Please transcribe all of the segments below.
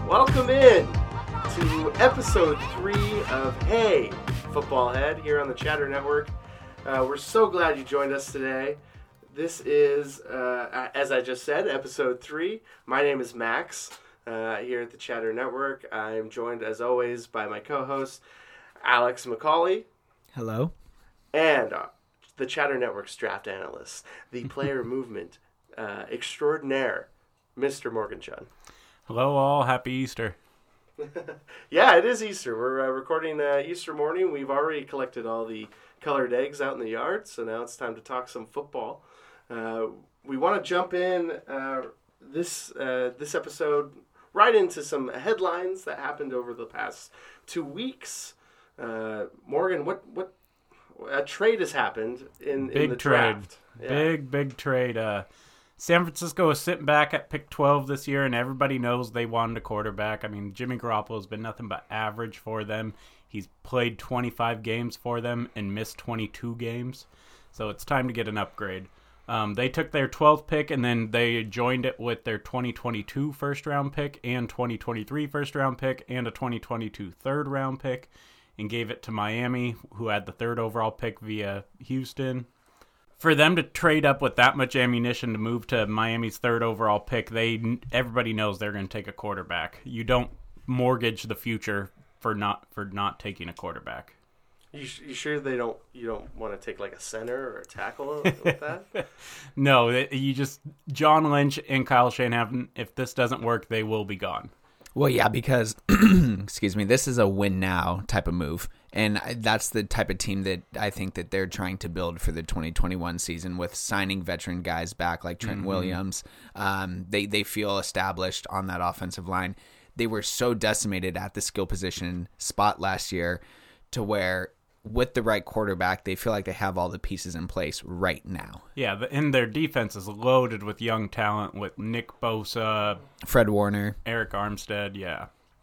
Welcome in to episode 3 of Hey Football Head here on the Chatter Network. We're so glad you joined us today. This is, as I just said, episode 3. My name is Max here at the Chatter Network. I'm joined, as always, by my co-host, Alex McCauley. Hello. And the Chatter Network's draft analyst, the player movement extraordinaire, Mr. Morgan Chun. Hello all, happy Easter. Yeah, it is Easter. We're recording Easter morning. We've already collected all the colored eggs out in the yard, so now it's time to talk some football. We want to jump in this episode right into some headlines that happened over the past 2 weeks. Morgan, what a trade has happened in the draft. Yeah. Big trade. San Francisco is sitting back at pick 12 this year, and everybody knows they wanted a quarterback. I mean, Jimmy Garoppolo has been nothing but average for them. He's played 25 games for them and missed 22 games. So it's time to get an upgrade. They took their 12th pick, and then they joined it with their 2022 first-round pick and 2023 first-round pick and a 2022 third-round pick, and gave it to Miami, who had the third overall pick via Houston. For them to trade up with that much ammunition to move to Miami's third overall pick, everybody knows they're going to take a quarterback. You don't mortgage the future for not taking a quarterback. You sure you don't want to take like a center or a tackle with that? No, John Lynch and Kyle Shanahan, if this doesn't work, they will be gone. Well, yeah, because, excuse me, this is a win now type of move. And that's the type of team that I think that they're trying to build for the 2021 season with signing veteran guys back like Trent Williams. They feel established on that offensive line. They were so decimated at the skill position spot last year to where with the right quarterback, they feel like they have all the pieces in place right now. Yeah, and their defense is loaded with young talent with Nick Bosa, Fred Warner, Eric Armstead, yeah.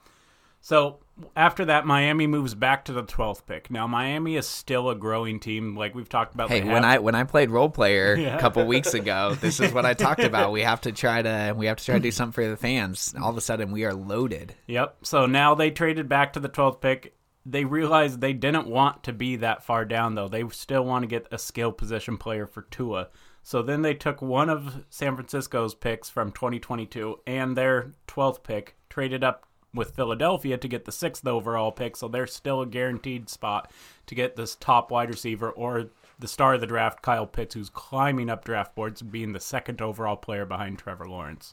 So after that, Miami moves back to the 12th pick. Now, Miami is still a growing team, like we've talked about. Hey, when I played role player a couple weeks ago, this is what I talked about. We have to try to do something for the fans. All of a sudden, we are loaded. Yep. So now they traded back to the 12th pick. They realized they didn't want to be that far down, though. They still want to get a skill position player for Tua. So then they took one of San Francisco's picks from 2022 and their 12th pick, traded up with Philadelphia to get the 6th overall pick, so they're still a guaranteed spot to get this top wide receiver or the star of the draft, Kyle Pitts, who's climbing up draft boards, being the 2nd overall player behind Trevor Lawrence.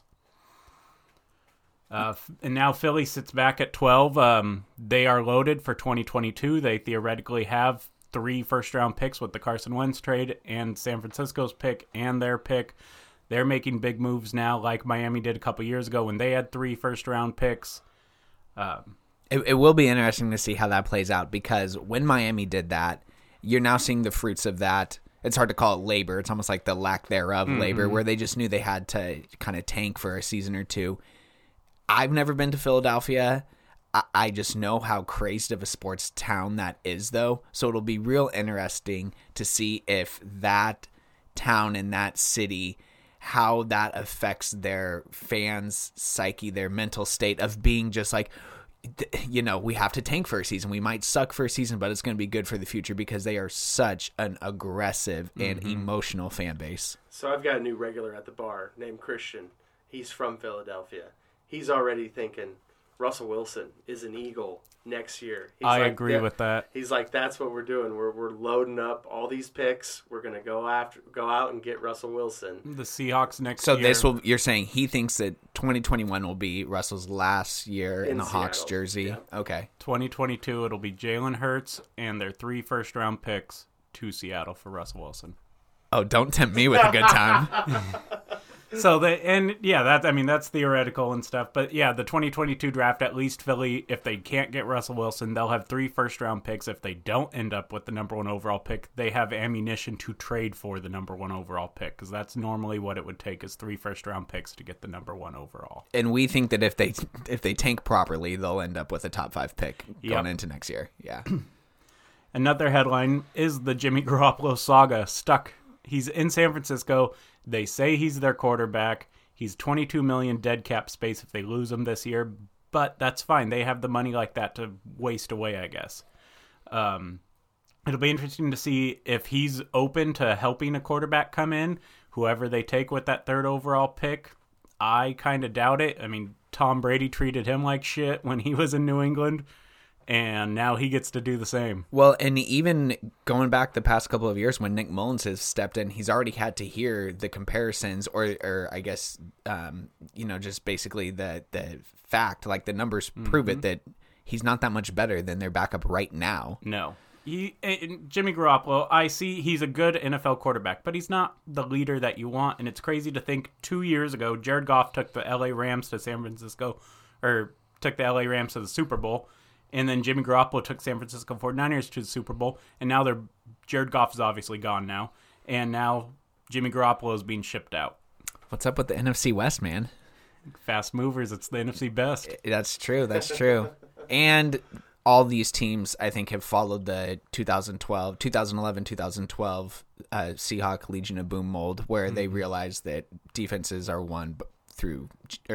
And now Philly sits back at 12. They are loaded for 2022. They theoretically have 3 first-round picks with the Carson Wentz trade and San Francisco's pick and their pick. They're making big moves now like Miami did a couple years ago when they had 3 first-round picks. It will be interesting to see how that plays out because when Miami did that, you're now seeing the fruits of that. It's hard to call it labor. It's almost like the lack thereof labor where they just knew they had to kind of tank for a season or two. I've never been to Philadelphia. I just know how crazed of a sports town that is, though. So it'll be real interesting to see if that town and that city, how that affects their fans' psyche, their mental state of being just like, we have to tank for a season. We might suck for a season, but it's going to be good for the future because they are such an aggressive and emotional fan base. So I've got a new regular at the bar named Christian. He's from Philadelphia. He's already thinking Russell Wilson is an Eagle next year. I agree with that. He's like, that's what we're doing. We're loading up all these picks. We're gonna go out and get Russell Wilson. The Seahawks next year. So you're saying he thinks that 2021 will be Russell's last year in the Seattle Hawks jersey. Yeah. Okay. 2022 it'll be Jalen Hurts and their 3 first-round picks to Seattle for Russell Wilson. Oh, don't tempt me with a good time. So that's theoretical and stuff. But yeah, the 2022 draft, at least Philly, if they can't get Russell Wilson, they'll have 3 first-round picks. If they don't end up with the number 1 overall pick, they have ammunition to trade for the number 1 overall pick because that's normally what it would take is 3 first-round picks to get the number 1 overall. And we think that if they tank properly, they'll end up with a top 5 pick going into next year. Yeah. Another headline is the Jimmy Garoppolo saga stuck. He's in San Francisco. They say he's their quarterback. He's $22 million dead cap space if they lose him this year. but that's fine. They have the money like that to waste away, I guess. It'll be interesting to see if he's open to helping a quarterback come in, whoever they take with that 3rd overall pick. I kind of doubt it. I mean, Tom Brady treated him like shit when he was in New England, and now he gets to do the same. Well, and even going back the past couple of years when Nick Mullins has stepped in, he's already had to hear the comparisons or I guess, just basically the fact, like the numbers prove it, that he's not that much better than their backup right now. No. Jimmy Garoppolo, I see he's a good NFL quarterback, but he's not the leader that you want. And it's crazy to think 2 years ago, Jared Goff took the LA Rams to San Francisco, or took the LA Rams to the Super Bowl. And then Jimmy Garoppolo took San Francisco 49ers to the Super Bowl. And now Jared Goff is obviously gone now. And now Jimmy Garoppolo is being shipped out. What's up with the NFC West, man? Fast movers. It's the NFC best. That's true. And all these teams, I think, have followed the 2011, 2012 Seahawk Legion of Boom mold, where they realized that defenses are won through,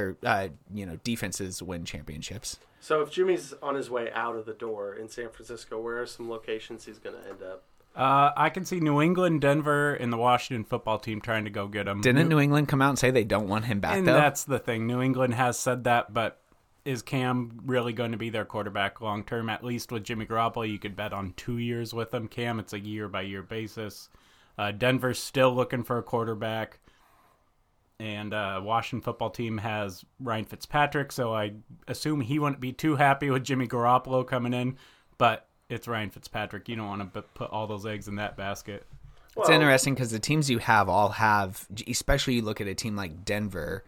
defenses win championships. So if Jimmy's on his way out of the door in San Francisco, where are some locations he's going to end up? I can see New England, Denver, and the Washington football team trying to go get him. Didn't New England come out and say they don't want him back, and though? That's the thing. New England has said that, but is Cam really going to be their quarterback long term? At least with Jimmy Garoppolo, you could bet on 2 years with him. Cam, it's a year-by-year basis. Denver's still looking for a quarterback. And Washington football team has Ryan Fitzpatrick, so I assume he wouldn't be too happy with Jimmy Garoppolo coming in. But it's Ryan Fitzpatrick. You don't want to put all those eggs in that basket. It's interesting because the teams you have all have, especially you look at a team like Denver,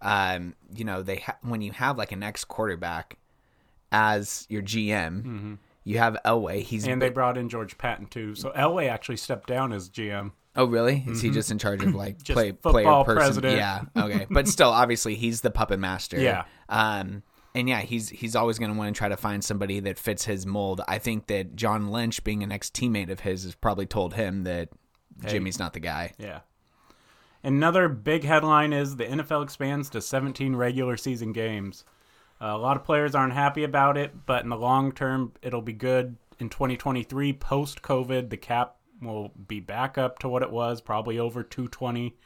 when you have like an ex-quarterback as your GM, you have Elway. And they brought in George Patton, too. So Elway actually stepped down as GM. Oh, really? Is he just in charge of like player person? President. Yeah. Okay. But still, obviously, he's the puppet master. Yeah. And yeah, he's always going to want to try to find somebody that fits his mold. I think that John Lynch, being an ex-teammate of his, has probably told him that Jimmy's not the guy. Yeah. Another big headline is the NFL expands to 17 regular season games. A lot of players aren't happy about it, but in the long term, it'll be good. In 2023, post-COVID, the cap will be back up to what it was, probably over 220.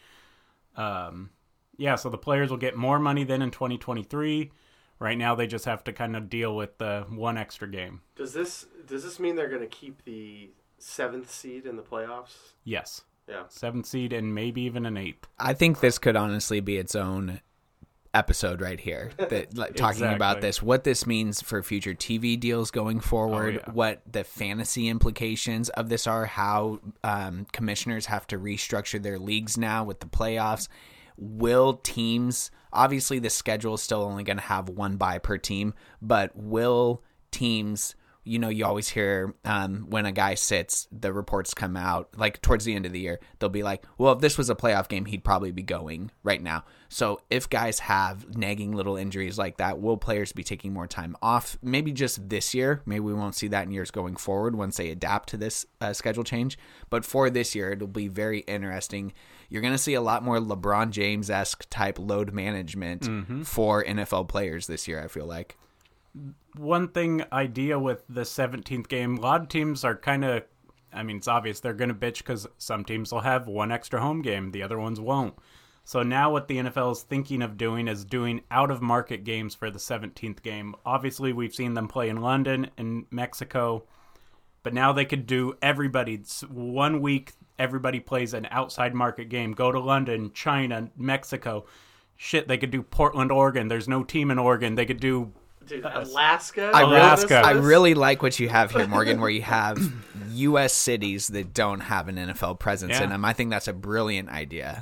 So the players will get more money than in 2023. Right now, they just have to kind of deal with the one extra game. Does this mean they're going to keep the 7th seed in the playoffs? Yes. Yeah. 7th seed and maybe even an 8th. I think this could honestly be its own episode right here, talking about this, what this means for future TV deals going forward, what the fantasy implications of this are, how commissioners have to restructure their leagues now with the playoffs. Will teams, obviously the schedule is still only going to have one bye per team, but will teams, you always hear when a guy sits, the reports come out, like towards the end of the year, they'll be like, well, if this was a playoff game, he'd probably be going right now. So if guys have nagging little injuries like that, will players be taking more time off? Maybe just this year. Maybe we won't see that in years going forward once they adapt to this schedule change. But for this year, it'll be very interesting. You're going to see a lot more LeBron James-esque type load management for NFL players this year, I feel like. One idea with the 17th game, a lot of teams are kind of, it's obvious they're going to bitch because some teams will have one extra home game, the other ones won't. So now what the NFL is thinking of doing is doing out-of-market games for the 17th game. Obviously, we've seen them play in London and Mexico, but now they could do everybody. 1 week, everybody plays an outside market game. Go to London, China, Mexico. Shit, they could do Portland, Oregon. There's no team in Oregon. They could do... Dude, Alaska? I really like what you have here, Morgan, where you have U.S. cities that don't have an NFL presence in them. I think that's a brilliant idea.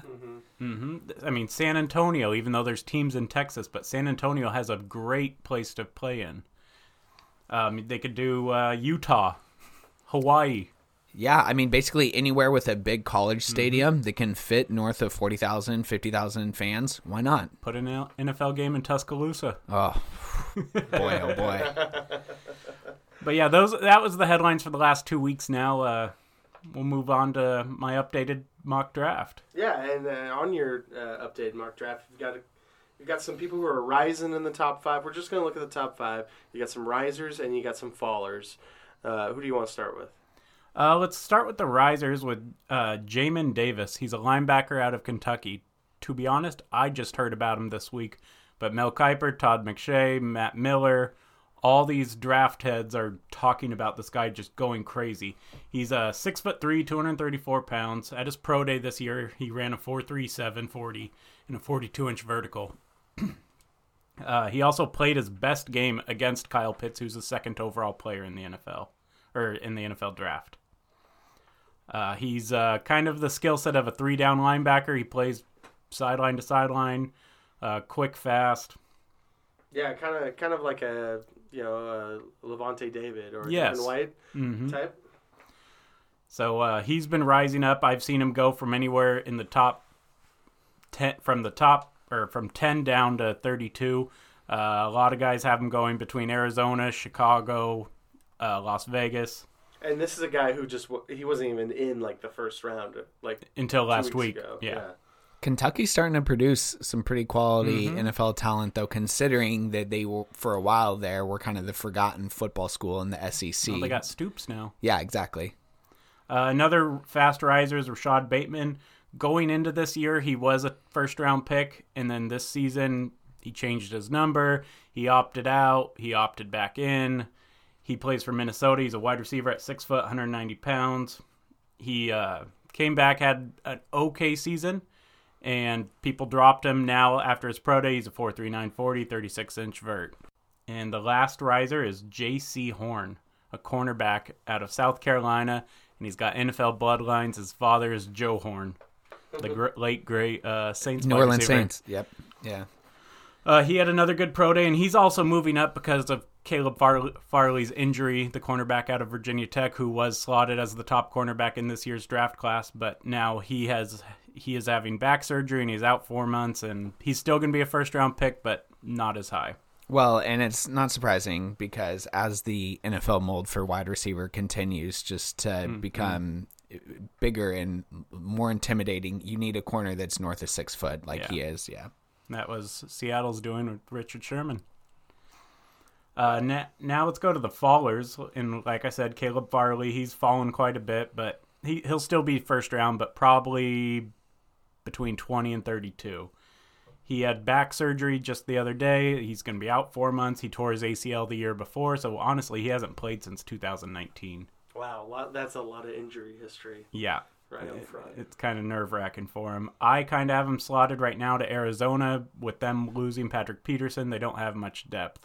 San Antonio, even though there's teams in Texas, but San Antonio has a great place to play in. They could do Utah, Hawaii. Yeah, basically anywhere with a big college stadium that can fit north of 40,000, 50,000 fans. Why not? Put an NFL game in Tuscaloosa. Oh, boy, oh boy. But yeah, that was the headlines for the last 2 weeks now. We'll move on to my updated mock draft. Yeah, and on your updated mock draft, you've got You got some people who are rising in the top 5. We're just going to look at the top 5. You got some risers and you got some fallers. Who do you want to start with? Let's start with the risers with Jamin Davis. He's a linebacker out of Kentucky. To be honest, I just heard about him this week. But Mel Kiper, Todd McShay, Matt Miller, all these draft heads are talking about this guy just going crazy. He's 6'3", 234 pounds. At his pro day this year, he ran a 4.37 40 and a 42-inch vertical. He also played his best game against Kyle Pitts, who's the second overall player in the NFL, or in the NFL draft. He's kind of the skill set of a 3-down linebacker. He plays sideline to sideline, quick, fast. Yeah, kind of like a Levante David or Yes. Kevin White type. So he's been rising up. I've seen him go from anywhere in the top 10, from 10 down to 32. A lot of guys have him going between Arizona, Chicago, Las Vegas. And this is a guy who he wasn't even in like the first round until 2 last weeks week. ago. Yeah. Kentucky's starting to produce some pretty quality NFL talent, though, considering that they were, for a while there, were kind of the forgotten football school in the SEC. Well, they got Stoops now. Yeah, exactly. Another fast riser is Rashad Bateman. Going into this year, he was a first-round pick, and then this season, he changed his number. He opted out. He opted back in. He plays for Minnesota. He's a wide receiver at 6 foot, 190 pounds. He came back, had an okay season, and people dropped him. Now, after his pro day, he's a 4.39 40, 36-inch vert. And the last riser is J.C. Horn, a cornerback out of South Carolina, and he's got NFL bloodlines. His father is Joe Horn, the late, great Saints New wide Orleans receiver. Saints. Yep. Yeah. He had another good pro day, and he's also moving up because of Caleb Farley's injury, the cornerback out of Virginia Tech, who was slotted as the top cornerback in this year's draft class, but now he is having back surgery, and he's out 4 months, and he's still going to be a first-round pick, but not as high. Well, and it's not surprising because as the NFL mold for wide receiver continues just to become bigger and more intimidating, you need a corner that's north of 6 foot he is, yeah. That was Seattle's doing with Richard Sherman. Now let's go to the fallers. And like I said, Caleb Farley, he's fallen quite a bit, but he'll still be first round, but probably between 20 and 32. He had back surgery just the other day. He's going to be out 4 months. He tore his ACL the year before, so honestly, he hasn't played since 2019. Wow, that's a lot of injury history. Yeah. Right up front. It's kind of nerve-wracking for him. I kind of have him slotted right now to Arizona. With them losing Patrick Peterson, they don't have much depth.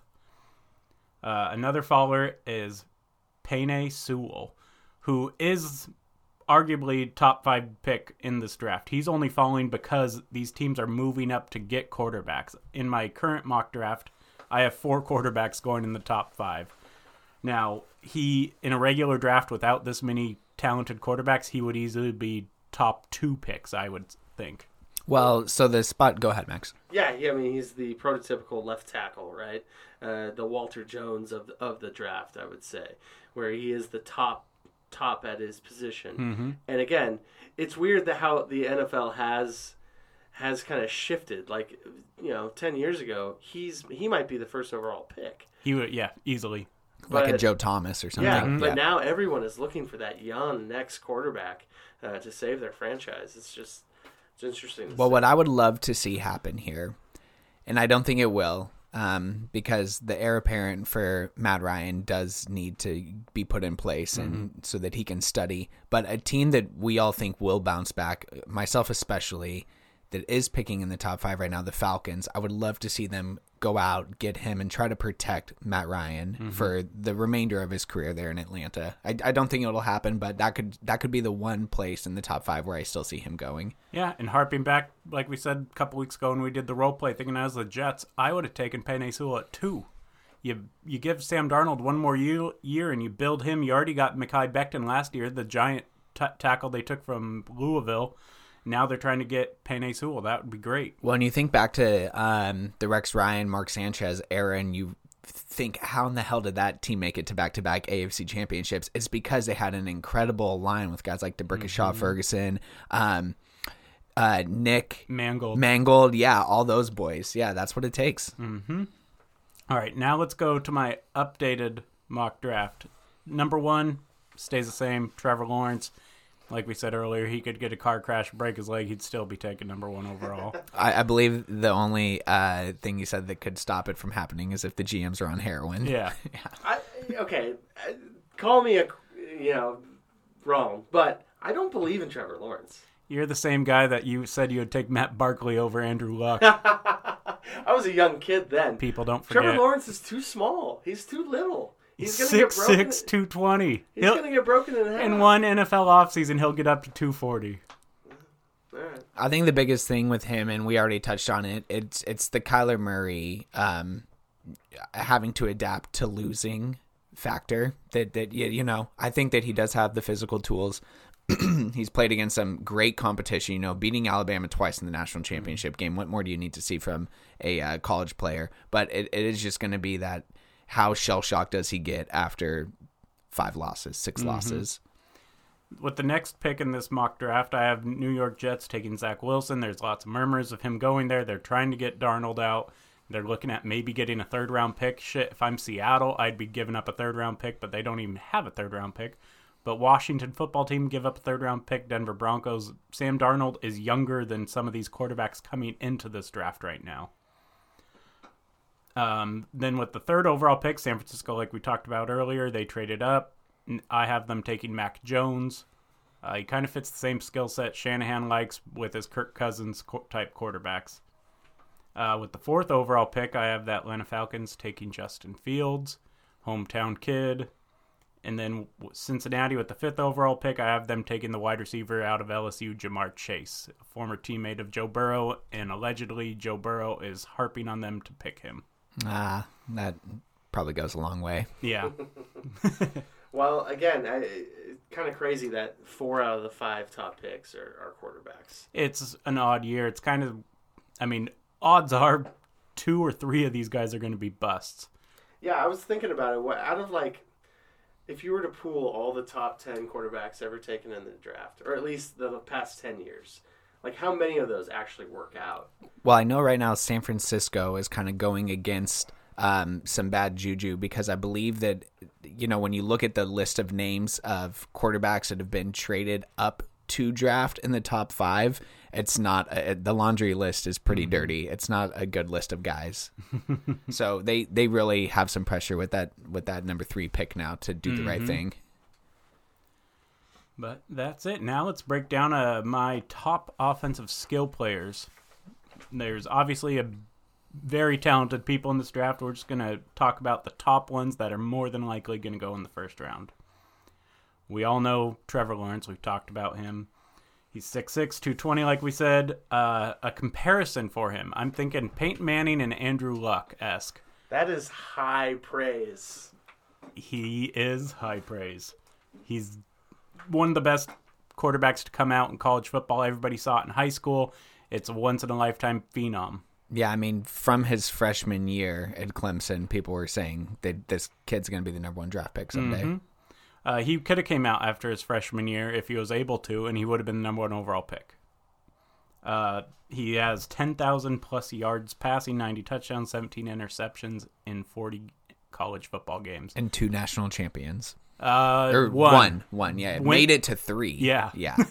Another faller is Penei Sewell, who is arguably top 5 pick in this draft. He's only falling because these teams are moving up to get quarterbacks. In my current mock draft, I have 4 quarterbacks going in the top 5. Now, in a regular draft without this many talented quarterbacks, he would easily be top 2 picks, I would think. Well, so the spot, go ahead, Max. Yeah, I mean, he's the prototypical left tackle, right? The Walter Jones of the draft, I would say, where he is the top at his position. Mm-hmm. And again, it's weird how the NFL has kind of shifted. 10 years ago, he might be the first overall pick. He would, easily. Like a Joe Thomas or something. Yeah, but now everyone is looking for that young next quarterback to save their franchise. It's interesting to see. What I would love to see happen here, and I don't think it will, because the heir apparent for Matt Ryan does need to be put in place and so that he can study. But a team that we all think will bounce back, myself especially, that is picking in the top 5 right now, the Falcons, I would love to see them go out, get him, and try to protect Matt Ryan for the remainder of his career there in Atlanta. I don't think it'll happen, but that could be the one place in the top 5 where I still see him going. Yeah, and harping back, like we said a couple weeks ago when we did the role play, thinking as the Jets, I would have taken Penei Sewell at 2. You give Sam Darnold one more year and you build him. You already got Mekhi Becton last year, the giant tackle they took from Louisville. Now they're trying to get Penei Sewell. That would be great. Well, and you think back to the Rex Ryan, Mark Sanchez era, and you think, how in the hell did that team make it to back-to-back AFC championships? It's because they had an incredible line with guys like DeBrickashaw Ferguson, Nick Mangold. Yeah, all those boys. Yeah, that's what it takes. All right, now let's go to my updated mock draft. Number 1 stays the same, Trevor Lawrence. Like we said earlier, he could get a car crash, break his leg, he'd still be taking number 1 overall. I believe the only thing you said that could stop it from happening is if the GMs are on heroin. Yeah. Okay, call me wrong, but I don't believe in Trevor Lawrence. You're the same guy that you said you would take Matt Barkley over Andrew Luck. I was a young kid then. People don't forget. Trevor Lawrence is too small. He's too little. He's going to get 6'6", broken. 220. He's going to get broken in half. In one NFL offseason, he'll get up to 240. All right. I think the biggest thing with him, and we already touched on it, it's the Kyler Murray having to adapt to losing factor. That I think that he does have the physical tools. He's played against some great competition, beating Alabama twice in the national championship game. What more do you need to see from a college player? But it is just going to be that, how shell-shocked does he get after 5 losses, 6 losses? With the next pick in this mock draft, I have New York Jets taking Zach Wilson. There's lots of murmurs of him going there. They're trying to get Darnold out. They're looking at maybe getting a 3rd-round pick. Shit, if I'm Seattle, I'd be giving up a 3rd-round pick, but they don't even have a 3rd-round pick. But Washington football team give up a 3rd-round pick. Denver Broncos. Sam Darnold is younger than some of these quarterbacks coming into this draft right now. Then with the 3rd overall pick, San Francisco, like we talked about earlier, they traded up. I have them taking Mac Jones. He kind of fits the same skill set Shanahan likes with his Kirk Cousins type quarterbacks. With the 4th overall pick, I have the Atlanta Falcons taking Justin Fields, hometown kid. And then Cincinnati with the 5th overall pick, I have them taking the wide receiver out of LSU, Jamar Chase, a former teammate of Joe Burrow, and allegedly Joe Burrow is harping on them to pick him. That probably goes a long way. Yeah. Well, again, it's kind of crazy that 4 out of the 5 top picks are quarterbacks. It's an odd year. It's kind of, odds are 2 or 3 of these guys are going to be busts. Yeah, I was thinking about it. What out of if you were to pool all the top 10 quarterbacks ever taken in the draft, or at least the past 10 years, how many of those actually work out? Well, I know right now San Francisco is kind of going against some bad juju, because I believe that, when you look at the list of names of quarterbacks that have been traded up to draft in the top 5, it's not the laundry list is pretty dirty. It's not a good list of guys. So they really have some pressure with that number 3 pick now to do the right thing. But that's it. Now let's break down my top offensive skill players. There's obviously a very talented people in this draft. We're just going to talk about the top ones that are more than likely going to go in the 1st round. We all know Trevor Lawrence. We've talked about him. He's 6'6", 220, like we said. A comparison for him, I'm thinking Peyton Manning and Andrew Luck-esque. That is high praise. He is high praise. He's one of the best quarterbacks to come out in college football. Everybody saw it in high school. It's a once-in-a-lifetime phenom. Yeah, from his freshman year at Clemson, people were saying that this kid's going to be the number 1 draft pick someday. He could have came out after his freshman year if he was able to, and he would have been the number 1 overall pick. He has 10,000 plus yards passing, 90 touchdowns, 17 interceptions in 40 college football games. And 2 national champions. Or one, yeah. Made it to 3. Yeah.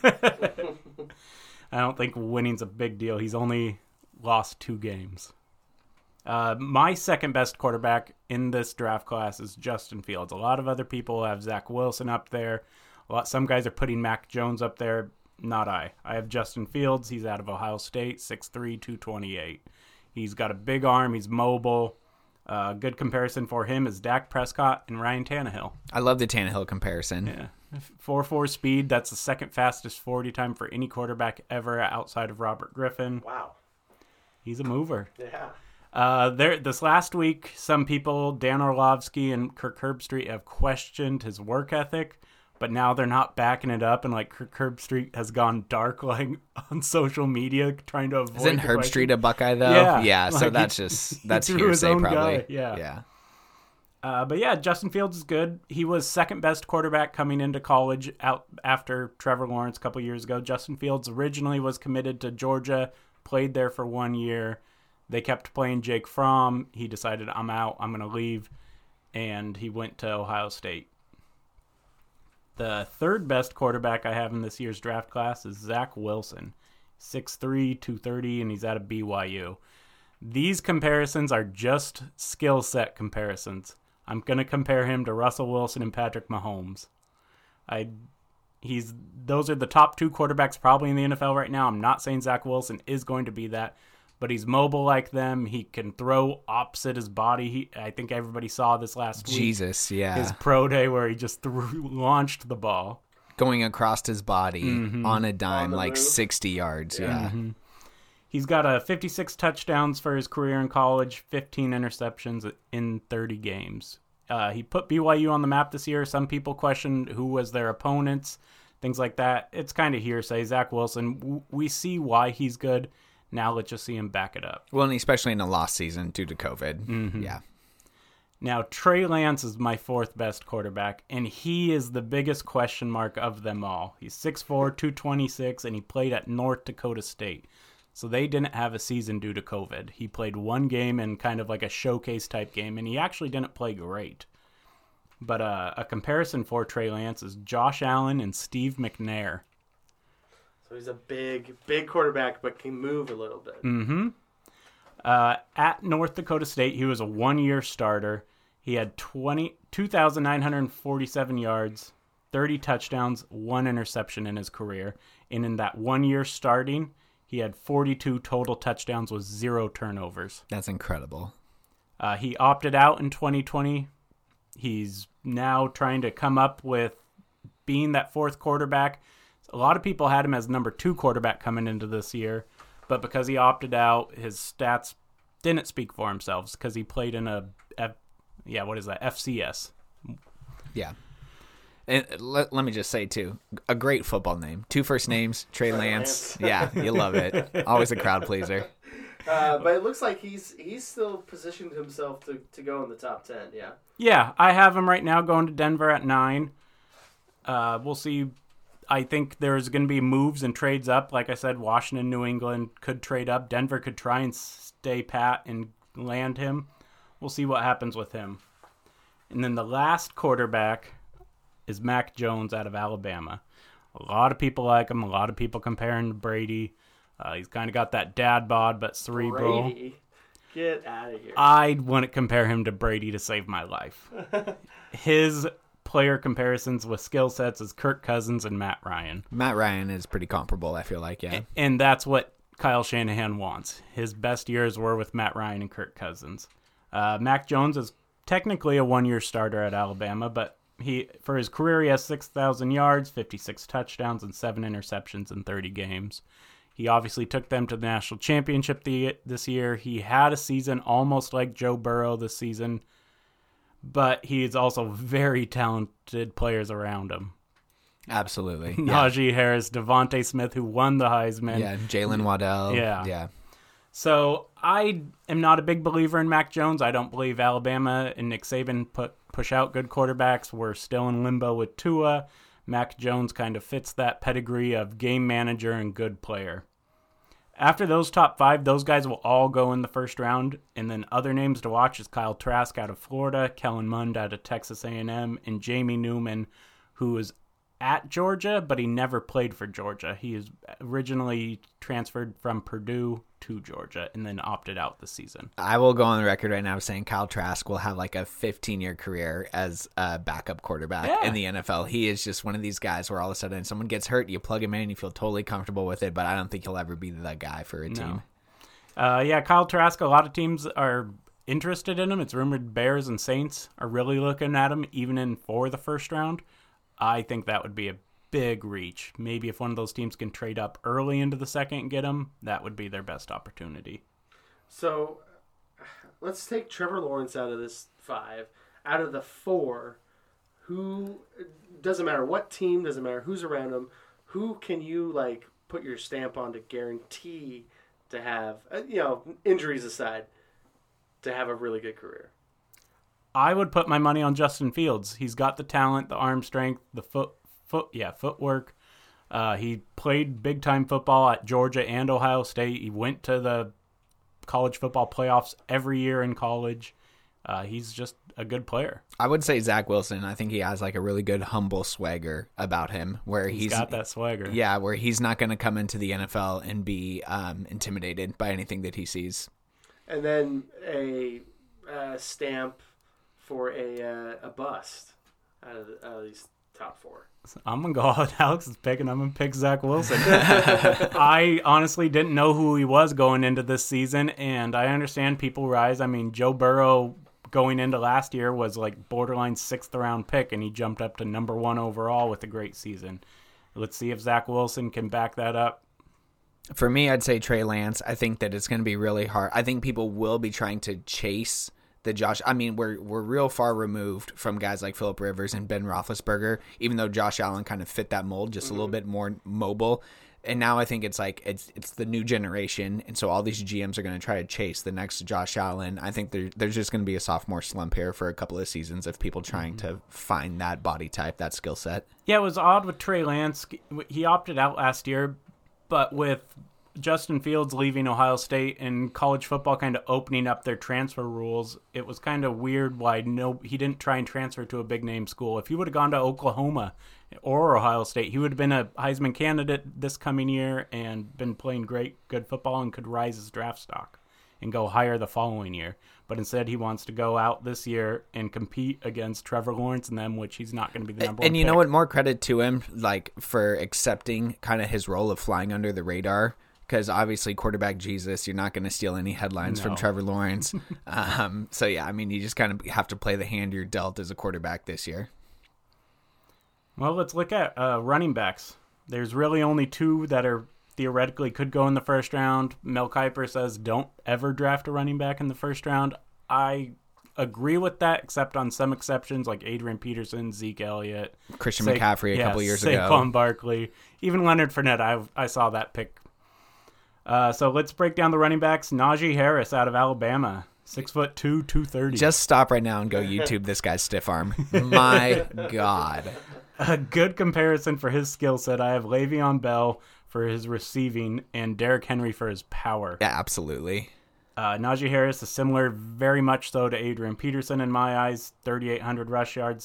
I don't think winning's a big deal. He's only lost 2 games. My second best quarterback in this draft class is Justin Fields. A lot of other people have Zach Wilson up there. Some guys are putting Mac Jones up there. Not I. I have Justin Fields. He's out of Ohio State, 6'3", 228. He's got a big arm. He's mobile. Good comparison for him is Dak Prescott and Ryan Tannehill. I love the Tannehill comparison. Yeah. 4.4 speed. That's the second fastest 40 time for any quarterback ever outside of Robert Griffin. Wow. He's a mover. Yeah. This last week, some people, Dan Orlovsky and Kirk Herbstreit, have questioned his work ethic, but now they're not backing it up, and Kirk Herbstreit has gone dark on social media trying to avoid. Isn't Herbstreit a Buckeye though? Yeah. So that's hearsay probably. Yeah. But yeah, Justin Fields is good. He was second best quarterback coming into college out after Trevor Lawrence a couple years ago. Justin Fields originally was committed to Georgia, played there for 1 year. They kept playing Jake Fromm. He decided, I'm out, I'm going to leave. And he went to Ohio State. The third best quarterback I have in this year's draft class is Zach Wilson. 6'3", 230, and he's out of BYU. These comparisons are just skill set comparisons. I'm going to compare him to Russell Wilson and Patrick Mahomes. Those are the top two quarterbacks probably in the NFL right now. I'm not saying Zach Wilson is going to be that, but he's mobile like them. He can throw opposite his body. I think everybody saw this last week. Jesus, yeah. His pro day where he just launched the ball. Going across his body on a dime, like move. 60 yards, yeah. Mm-hmm. He's got 56 touchdowns for his career in college, 15 interceptions in 30 games. He put BYU on the map this year. Some people questioned who was their opponents, things like that. It's kind of hearsay. Zach Wilson, we see why he's good. Now let's just see him back it up. Well, and especially in a lost season due to COVID. Mm-hmm. Yeah. Now, Trey Lance is my fourth best quarterback, and he is the biggest question mark of them all. He's 6'4", 226, and he played at North Dakota State. So they didn't have a season due to COVID. He played one game in kind of like a showcase type game, and he actually didn't play great. But a comparison for Trey Lance is Josh Allen and Steve McNair. So he's a big quarterback, but can move a little bit. Mm-hmm. At North Dakota State, he was a 1-year starter. He had 2,947 yards, 30 touchdowns, 1 interception in his career. And in that 1 year starting, he had 42 total touchdowns with 0 turnovers. That's incredible. He opted out in 2020. He's now trying to come up with being that fourth quarterback. A lot of people had him as number 2 quarterback coming into this year, but because he opted out, his stats didn't speak for themselves because he played in FCS. Yeah. And let me just say, too, a great football name. 2 first names, Trey Lance. Yeah, you love it. Always a crowd pleaser. But it looks like he's still positioned himself to go in the top 10, yeah? Yeah, I have him right now going to Denver at 9. We'll see. I think there's going to be moves and trades up. Like I said, Washington, New England could trade up. Denver could try and stay pat and land him. We'll see what happens with him. And then the last quarterback is Mac Jones out of Alabama. A lot of people like him. A lot of people compare him to Brady. He's kind of got that dad bod, but cerebral. Brady. Get out of here. I wouldn't compare him to Brady to save my life. His player comparisons with skill sets is Kirk Cousins and Matt Ryan. Matt Ryan is pretty comparable, I feel like, yeah. And that's what Kyle Shanahan wants. His best years were with Matt Ryan and Kirk Cousins. Mac Jones is technically a 1-year starter at Alabama, but for his career, he has 6,000 yards, 56 touchdowns, and 7 interceptions in 30 games. He obviously took them to the national championship this year. He had a season almost like Joe Burrow this season, but he's also very talented players around him. Absolutely. Najee Harris, Devontae Smith, who won the Heisman. Yeah, Jalen Waddell. Yeah. So I am not a big believer in Mac Jones. I don't believe Alabama and Nick Saban push out good quarterbacks. We're still in limbo with Tua. Mac Jones kind of fits that pedigree of game manager and good player. After those top 5, those guys will all go in the first round. And then other names to watch is Kyle Trask out of Florida, Kellen Mond out of Texas A&M, and Jamie Newman, who is at Georgia, but he never played for Georgia. He is originally transferred from Purdue to Georgia and then opted out this season. I will go on the record right now saying Kyle Trask will have like a 15-year career as a backup quarterback in the NFL. He is just one of these guys where all of a sudden someone gets hurt, you plug him in, you feel totally comfortable with it, but I don't think he'll ever be the guy for a team. Kyle Trask, a lot of teams are interested in him. It's rumored Bears and Saints are really looking at him, even for the first round. I think that would be a big reach. Maybe if one of those teams can trade up early into the second and get him, that would be their best opportunity. So let's take Trevor Lawrence out of this 5. Out of the 4, who, doesn't matter what team, doesn't matter who's around him, who can you like put your stamp on to guarantee to have, injuries aside, to have a really good career? I would put my money on Justin Fields. He's got the talent, the arm strength, the footwork. He played big-time football at Georgia and Ohio State. He went to the college football playoffs every year in college. He's just a good player. I would say Zach Wilson. I think he has like a really good humble swagger about him, where He's got that swagger. Yeah, where he's not going to come into the NFL and be intimidated by anything that he sees. And then a stamp for a bust out of these top four. I'm going to go with Alex's pick, and I'm going to pick Zach Wilson. I honestly didn't know who he was going into this season, and I understand people rise. I mean, Joe Burrow going into last year was like borderline 6th round pick, and he jumped up to number 1 overall with a great season. Let's see if Zach Wilson can back that up. For me, I'd say Trey Lance. I think that it's going to be really hard. I think people will be trying to chase the Josh. I mean, we're real far removed from guys like Phillip Rivers and Ben Roethlisberger, even though Josh Allen kind of fit that mold, just a little bit more mobile. And now I think it's like it's the new generation, and so all these GMs are going to try to chase the next Josh Allen. I think there's just going to be a sophomore slump here for a couple of seasons of people trying to find that body type, that skill set. Yeah, it was odd with Trey Lance. He opted out last year, but with Justin Fields leaving Ohio State and college football kind of opening up their transfer rules, it was kind of weird why he didn't try and transfer to a big-name school. If he would have gone to Oklahoma or Ohio State, he would have been a Heisman candidate this coming year and been playing good football and could rise his draft stock and go higher the following year. But instead, he wants to go out this year and compete against Trevor Lawrence and them, which he's not going to be the number one And you pick. know what? More credit to him, like, for accepting kind of his role of flying under the radar. Because obviously, quarterback Jesus, you're not going to steal any headlines from Trevor Lawrence. So, yeah, I mean, you just kind of have to play the hand you're dealt as a quarterback this year. Well, let's look at running backs. There's really only 2 that are theoretically could go in the first round. Mel Kiper says don't ever draft a running back in the first round. I agree with that, except on some exceptions like Adrian Peterson, Zeke Elliott, Christian McCaffrey a couple years ago. Saquon Barkley, even Leonard Fournette. I saw that pick. So let's break down the running backs. Najee Harris out of Alabama, 6'2", 230. Just stop right now and go YouTube this guy's stiff arm. My God. A good comparison for his skill set. I have Le'Veon Bell for his receiving and Derrick Henry for his power. Yeah, absolutely. Najee Harris is similar, very much so, to Adrian Peterson in my eyes. 3,800 rush yards,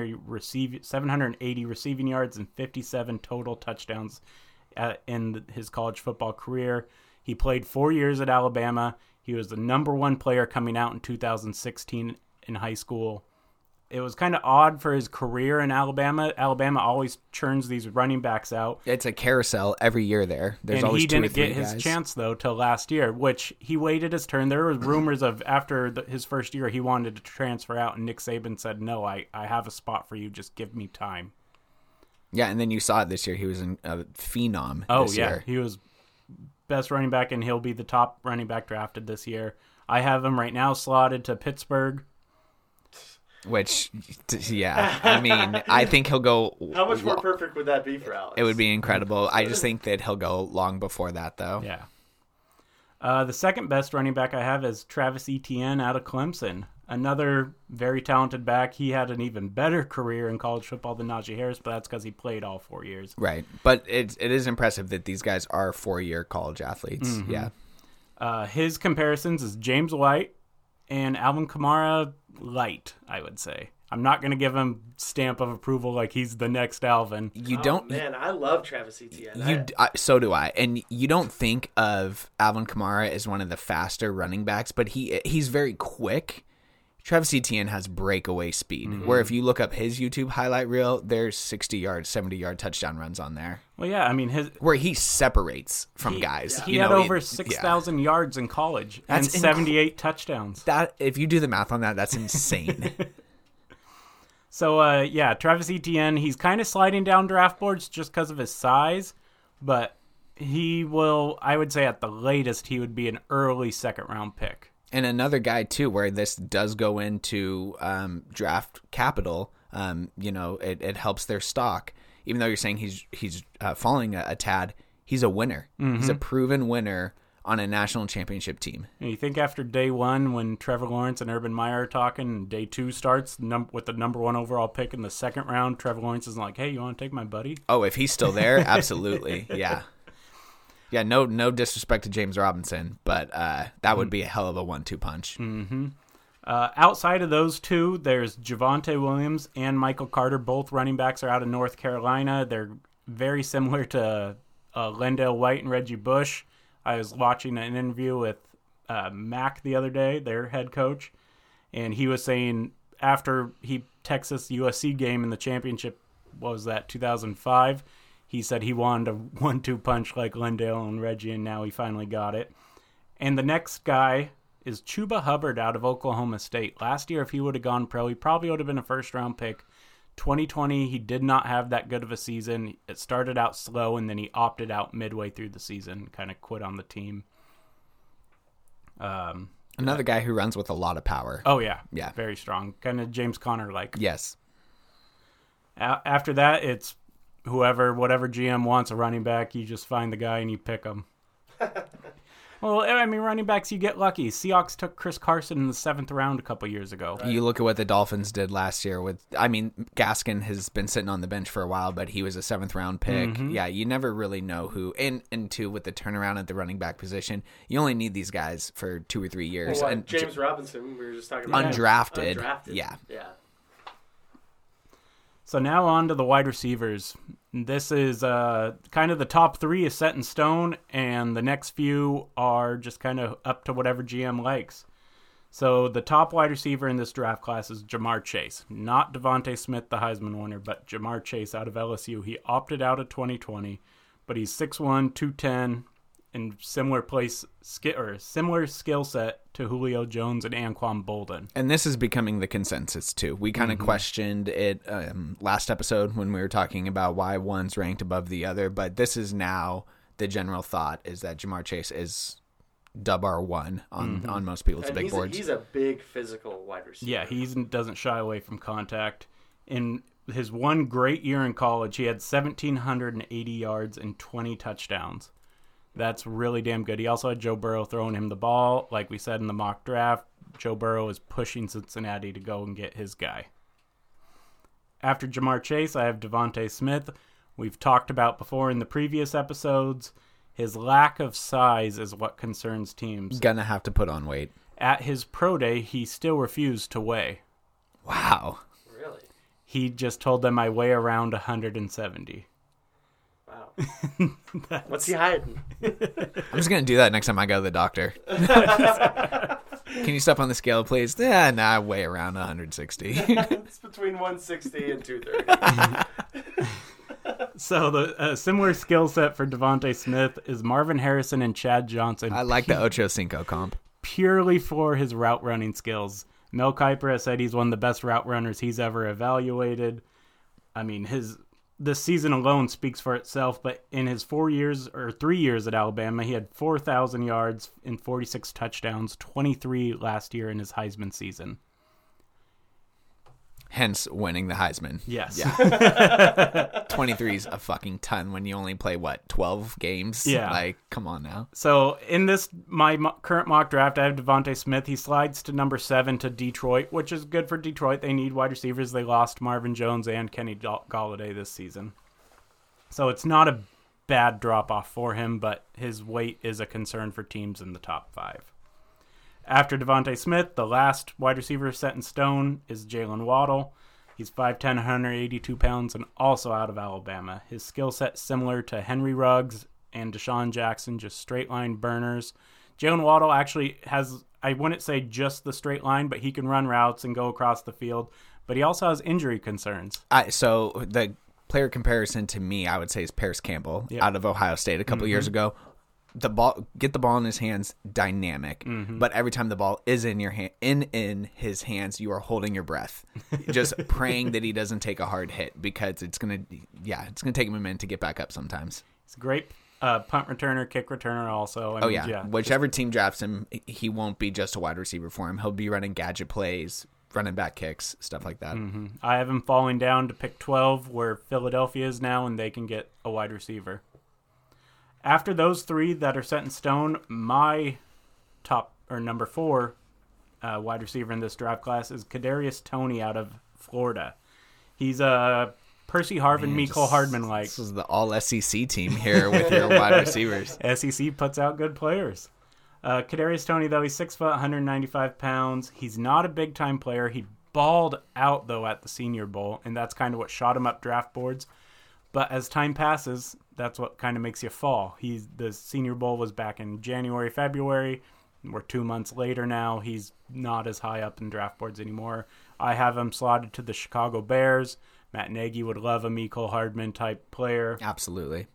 780 receiving yards, and 57 total touchdowns in his college football career. He played 4 years at Alabama. He was the number 1 player coming out in 2016 in high school. It was kind of odd for his career in Alabama. Alabama always churns these running backs out. It's a carousel every year there. There's and always he 2 or didn't 3 get guys. his chance, though, till last year, which he waited his turn. There was rumors of after his first year he wanted to transfer out, and Nick Saban said, no, I have a spot for you. Just give me time. Yeah, and then you saw it this year. He was a phenom this year. He was best running back, and he'll be the top running back drafted this year. I have him right now slotted to Pittsburgh. Which, yeah, I mean, I think he'll go... How much more perfect would that be for Alex? It would be incredible. I just think that he'll go long before that, though. Yeah. The second best running back I have is Travis Etienne out of Clemson. Another very talented back. He had an even better career in college football than Najee Harris, but that's because he played all 4 years. Right. But it is impressive that these guys are 4-year college athletes. Mm-hmm. Yeah. His comparisons is James White and Alvin Kamara light, I would say. I'm not going to give him stamp of approval like he's the next Alvin. Man, I love Travis Etienne. So do I. And you don't think of Alvin Kamara as one of the faster running backs, but he's very quick. Travis Etienne has breakaway speed, where if you look up his YouTube highlight reel, there's 60-yard, 70-yard touchdown runs on there. Well, yeah, I mean, where he separates from guys. He had over 6,000 yards in college and 78 touchdowns. That, if you do the math on that, that's insane. So, Travis Etienne, he's kind of sliding down draft boards just because of his size, but he will, I would say at the latest, he would be an early second-round pick. And another guy, too, where this does go into draft capital, it helps their stock. Even though you're saying he's falling a tad, he's a winner. Mm-hmm. He's a proven winner on a national championship team. And you think after day one, when Trevor Lawrence and Urban Meyer are talking, and day two starts with the number 1 overall pick in the second round, Trevor Lawrence is like, hey, you want to take my buddy? Oh, if he's still there, absolutely. Yeah. Yeah, no disrespect to James Robinson, but that would be a hell of a 1-2 punch. Mm-hmm. Outside of those two, there's Javonte Williams and Michael Carter. Both running backs are out of North Carolina. They're very similar to Lendale White and Reggie Bush. I was watching an interview with Mac the other day, their head coach, and he was saying after he Texas USC game in the championship, what was that, 2005, he said he wanted a 1-2 punch like Lendale and Reggie, and now he finally got it. And the next guy is Chuba Hubbard out of Oklahoma State. Last year, if he would have gone pro, he probably would have been a first-round pick. 2020, he did not have that good of a season. It started out slow, and then he opted out midway through the season, kind of quit on the team. Another guy who runs with a lot of power. Oh, yeah. Yeah. Very strong. Kind of James Conner-like. Yes. After that, it's whatever GM wants a running back, you just find the guy and you pick him. Well, I mean, running backs, you get lucky. Seahawks took Chris Carson in the 7th round a couple years ago. You look at what the Dolphins did last year Gaskin has been sitting on the bench for a while, but he was a 7th round pick. Mm-hmm. Yeah, you never really know who. And two, with the turnaround at the running back position, you only need these guys for 2 or 3 years. Well, and James Robinson, we were just talking about undrafted. Yeah. So now on to the wide receivers. This is kind of the top 3 is set in stone, and the next few are just kind of up to whatever GM likes. So the top wide receiver in this draft class is Jamar Chase. Not Devontae Smith, the Heisman winner, but Jamar Chase out of LSU. He opted out of 2020, but he's 6'1", 210, and similar skill set to Julio Jones and Anquan Bolden. And this is becoming the consensus too. We kind of questioned it last episode when we were talking about why one's ranked above the other, but this is now the general thought is that Jamar Chase is R1 on most people's big boards. He's a big physical wide receiver. Yeah, he doesn't shy away from contact. In his one great year in college, he had 1,780 yards and 20 touchdowns. That's really damn good. He also had Joe Burrow throwing him the ball. Like we said in the mock draft, Joe Burrow is pushing Cincinnati to go and get his guy. After Jamar Chase, I have Devontae Smith. We've talked about before in the previous episodes. His lack of size is what concerns teams. Gonna have to put on weight. At his pro day, he still refused to weigh. Wow. Really? He just told them I weigh around 170. Wow. What's he hiding? I'm just going to do that next time I go to the doctor. Can you step on the scale, please? Yeah, I weigh around 160. It's between 160 and 230. So the similar skill set for Devontae Smith is Marvin Harrison and Chad Johnson. I like the Ocho Cinco comp. Purely for his route running skills. Mel Kiper has said he's one of the best route runners he's ever evaluated. I mean, this season alone speaks for itself, but in his 3 years at Alabama, he had 4,000 yards and 46 touchdowns, 23 last year in his Heisman season. Hence winning the Heisman. Yes. Yeah. 23 is a fucking ton when you only play, 12 games? Yeah. Like, come on now. So in my current mock draft, I have Devontae Smith. He slides to number 7 to Detroit, which is good for Detroit. They need wide receivers. They lost Marvin Jones and Kenny Golladay this season. So it's not a bad drop-off for him, but his weight is a concern for teams in the top 5. After Devontae Smith, the last wide receiver set in stone is Jalen Waddle. He's 5'10", 182 pounds, and also out of Alabama. His skill set similar to Henry Ruggs and Deshaun Jackson, just straight-line burners. Jalen Waddle actually has, I wouldn't say just the straight line, but he can run routes and go across the field. But he also has injury concerns. So the player comparison to me, I would say, is Paris Campbell out of Ohio State a couple years ago. Get the ball in his hands, dynamic. But every time the ball is in your hand, in his hands, you are holding your breath, just praying that he doesn't take a hard hit because it's gonna take him a minute to get back up. Sometimes he's a great punt returner, kick returner, also. Whichever team drafts him, he won't be just a wide receiver for him. He'll be running gadget plays, running back kicks, stuff like that. I have him falling down to pick 12, where Philadelphia is now, and they can get a wide receiver. After those three that are set in stone, my number 4 wide receiver in this draft class is Kadarius Toney out of Florida. He's a Percy Harvin, Mecole Hardman like. This is the all SEC team here with your wide receivers. SEC puts out good players. Kadarius Toney, though, he's 6 foot, 195 pounds. He's not a big-time player. He balled out, though, at the Senior Bowl, and that's kind of what shot him up draft boards. But as time passes, that's what kind of makes you fall. The Senior Bowl was back in January, February. We're 2 months later now. He's not as high up in draft boards anymore. I have him slotted to the Chicago Bears. Matt Nagy would love a Mecole Hardman type player. Absolutely.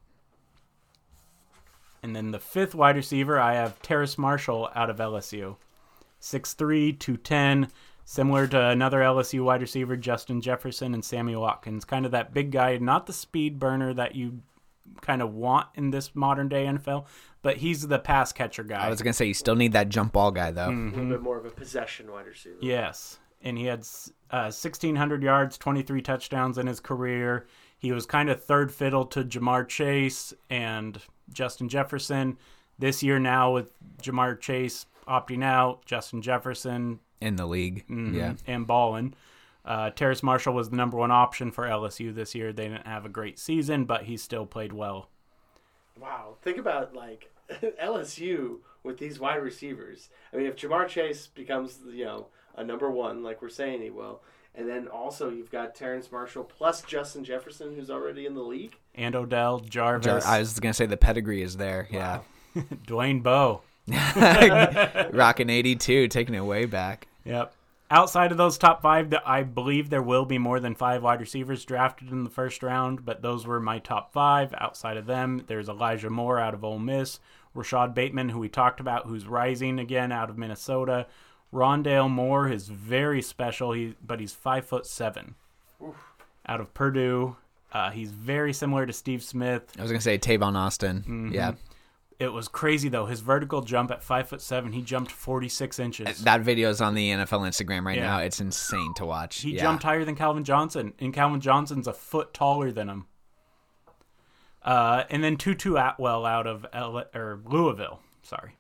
And then the 5th wide receiver, I have Terrace Marshall out of LSU. 6'3", 210, similar to another LSU wide receiver, Justin Jefferson and Sammy Watkins. Kind of that big guy, not the speed burner that you kind of want in this modern day NFL, but he's the pass catcher guy. I was going to say, you still need that jump ball guy, though. A little bit more of a possession wide receiver. Yes. And he had 1,600 yards, 23 touchdowns in his career. He was kind of third fiddle to Jamar Chase and Justin Jefferson. This year now with Jamar Chase opting out, Justin Jefferson in the league, yeah, and balling. Terrace Marshall was the number 1 option for LSU this year. They didn't have a great season, but he still played well. Wow. Think about, like, LSU with these wide receivers. I mean, if Jamar Chase becomes, a number 1, like we're saying he will, and then also you've got Terrace Marshall plus Justin Jefferson, who's already in the league. And Odell, Jarvis. I was going to say the pedigree is there, wow. Yeah. Dwayne Bowe. Rocking 82, taking it way back. Yep. Outside of those top 5, I believe there will be more than 5 wide receivers drafted in the first round, but those were my top 5. Outside of them, there's Elijah Moore out of Ole Miss, Rashad Bateman, who we talked about, who's rising again out of Minnesota. Rondale Moore is very special, but he's 5'7", out of Purdue. He's very similar to Steve Smith. I was going to say Tavon Austin. Mm-hmm. Yeah. It was crazy, though. His vertical jump at 5'7", he jumped 46 inches. That video is on the NFL Instagram right now. It's insane to watch. He jumped higher than Calvin Johnson, and Calvin Johnson's a foot taller than him. And then Tutu Atwell out of Louisville. Sorry.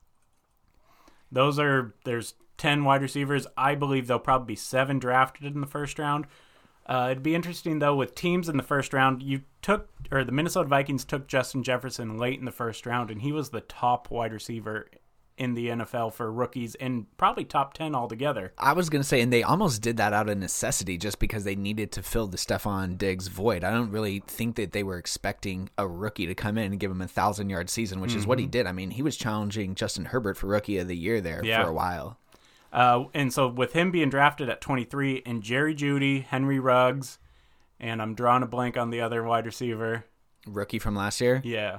There's 10 wide receivers. I believe there'll probably be 7 drafted in the first round. It'd be interesting, though, with teams in the first round. The Minnesota Vikings took Justin Jefferson late in the first round, and he was the top wide receiver in the NFL for rookies and probably top 10 altogether. I was going to say, and they almost did that out of necessity just because they needed to fill the Stephon Diggs void. I don't really think that they were expecting a rookie to come in and give him a 1,000-yard season, which is what he did. I mean, he was challenging Justin Herbert for Rookie of the Year there for a while. And so with him being drafted at 23, and Jerry Jeudy, Henry Ruggs, and I'm drawing a blank on the other wide receiver. Rookie from last year? Yeah.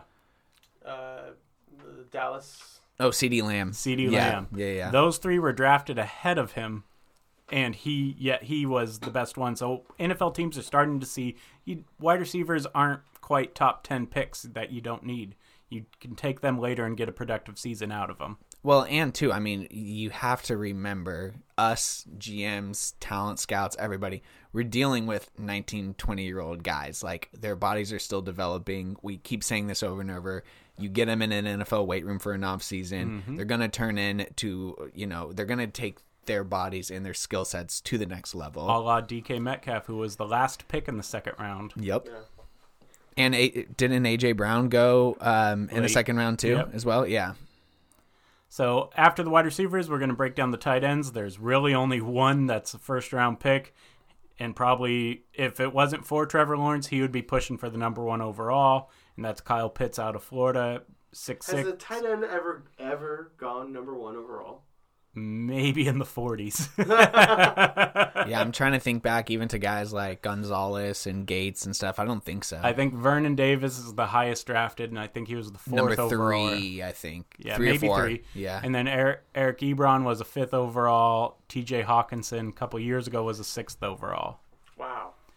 Dallas. Oh, CeeDee Lamb. CeeDee Lamb. Yeah. Those 3 were drafted ahead of him, and he was the best one. So NFL teams are starting to see wide receivers aren't quite top 10 picks that you don't need. You can take them later and get a productive season out of them. Well, and too, I mean, you have to remember us, GMs, talent scouts, everybody, we're dealing with 19, 20-year-old guys. Like, their bodies are still developing. We keep saying this over and over. You get them in an NFL weight room for an off-season. Mm-hmm. They're going to turn into, they're going to take their bodies and their skill sets to the next level. A la DK Metcalf, who was the last pick in the second round. Yep. Yeah. And didn't A.J. Brown go in the second round too as well? Yeah. So after the wide receivers, we're going to break down the tight ends. There's really only one that's a first-round pick. And probably if it wasn't for Trevor Lawrence, he would be pushing for the number 1 overall. And that's Kyle Pitts out of Florida, 6'6". Has a tight end ever gone number 1 overall? Maybe in the 40s. Yeah, I'm trying to think back even to guys like Gonzalez and Gates and stuff. I don't think so. I think Vernon Davis is the highest drafted, and I think he was the 4th number 3, overall. I think. Yeah, 3 maybe or 4. 3. Yeah. And then Eric Ebron was a 5th overall. T.J. Hawkinson a couple years ago was a 6th overall. Wow.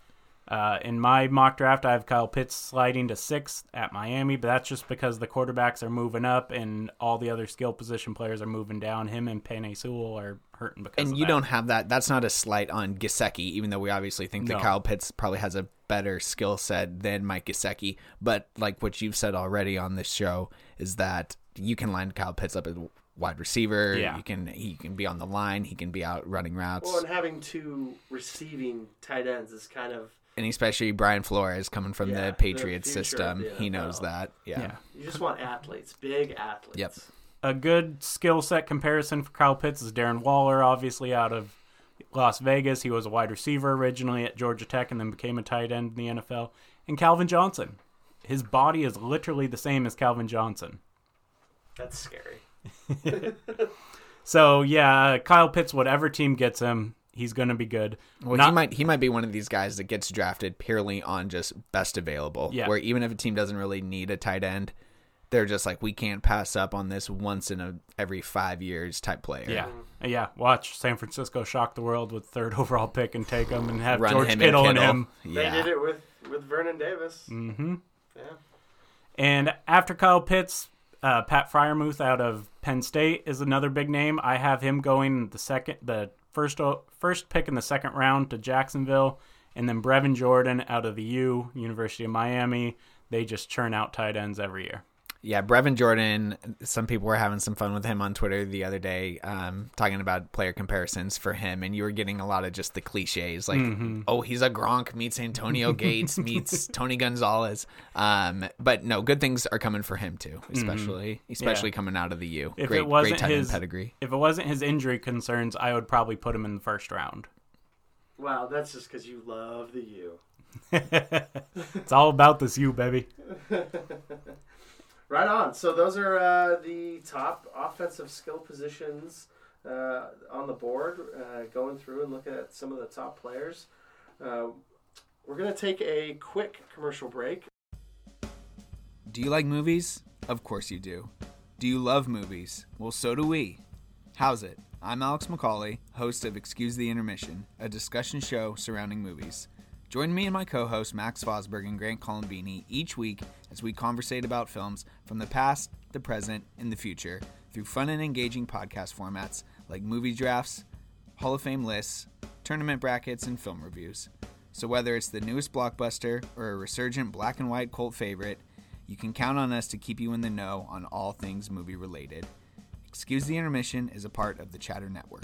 In my mock draft, I have Kyle Pitts sliding to 6th at Miami, but that's just because the quarterbacks are moving up and all the other skill position players are moving down. Him and Penei Sewell are hurting because And of you that. don't have that. That's not a slight on Gesicki, even though we obviously think that No. Kyle Pitts probably has a better skill set than Mike Gesicki. But like what you've said already on this show is that you can line Kyle Pitts up as wide receiver. Yeah. He can be on the line. He can be out running routes. Well, and having 2 receiving tight ends is kind of, And especially Brian Flores coming from Yeah, the the Patriots future of system. the He knows NFL. that. Yeah. Yeah. you just want athletes, big athletes. Yep. A good skill set comparison for Kyle Pitts is Darren Waller, obviously out of Las Vegas. He was a wide receiver originally at Georgia Tech and then became a tight end in the NFL. And Calvin Johnson. His body is literally the same as Calvin Johnson. That's scary. So, yeah, Kyle Pitts, whatever team gets him, he's going to be good. Well, he might be one of these guys that gets drafted purely on just best available. Yeah. Where even if a team doesn't really need a tight end, they're just like, we can't pass up on this once in every 5 years type player. Yeah. Yeah, watch San Francisco shock the world with 3rd overall pick and take him and have Run George him Kittle and and Kittle. him. They did it with Vernon Davis. Mm-hmm. Yeah. And after Kyle Pitts, Pat Fryermuth out of Penn State is another big name. I have him going the first pick in the 2nd round to Jacksonville, and then Brevin Jordan out of the University of Miami. They just churn out tight ends every year. Yeah, Brevin Jordan, some people were having some fun with him on Twitter the other day, talking about player comparisons for him, and you were getting a lot of just the cliches, like, oh, he's a Gronk meets Antonio Gates meets Tony Gonzalez. But no, good things are coming for him too, especially coming out of the U. If Great, it wasn't great tight end his pedigree. If it wasn't his injury concerns, I would probably put him in the 1st round. Wow, that's just because you love the U. It's all about this U, baby. Right on. So those are the top offensive skill positions on the board. Going through and looking at some of the top players. We're going to take a quick commercial break. Do you like movies? Of course you do. Do you love movies? Well, so do we. How's it? I'm Alex McCauley, host of Excuse the Intermission, a discussion show surrounding movies. Join me and my co-hosts Max Fosberg and Grant Colombini each week as we conversate about films from the past, the present, and the future through fun and engaging podcast formats like movie drafts, Hall of Fame lists, tournament brackets, and film reviews. So whether it's the newest blockbuster or a resurgent black and white cult favorite, you can count on us to keep you in the know on all things movie related. Excuse the Intermission is a part of the Chatter Network.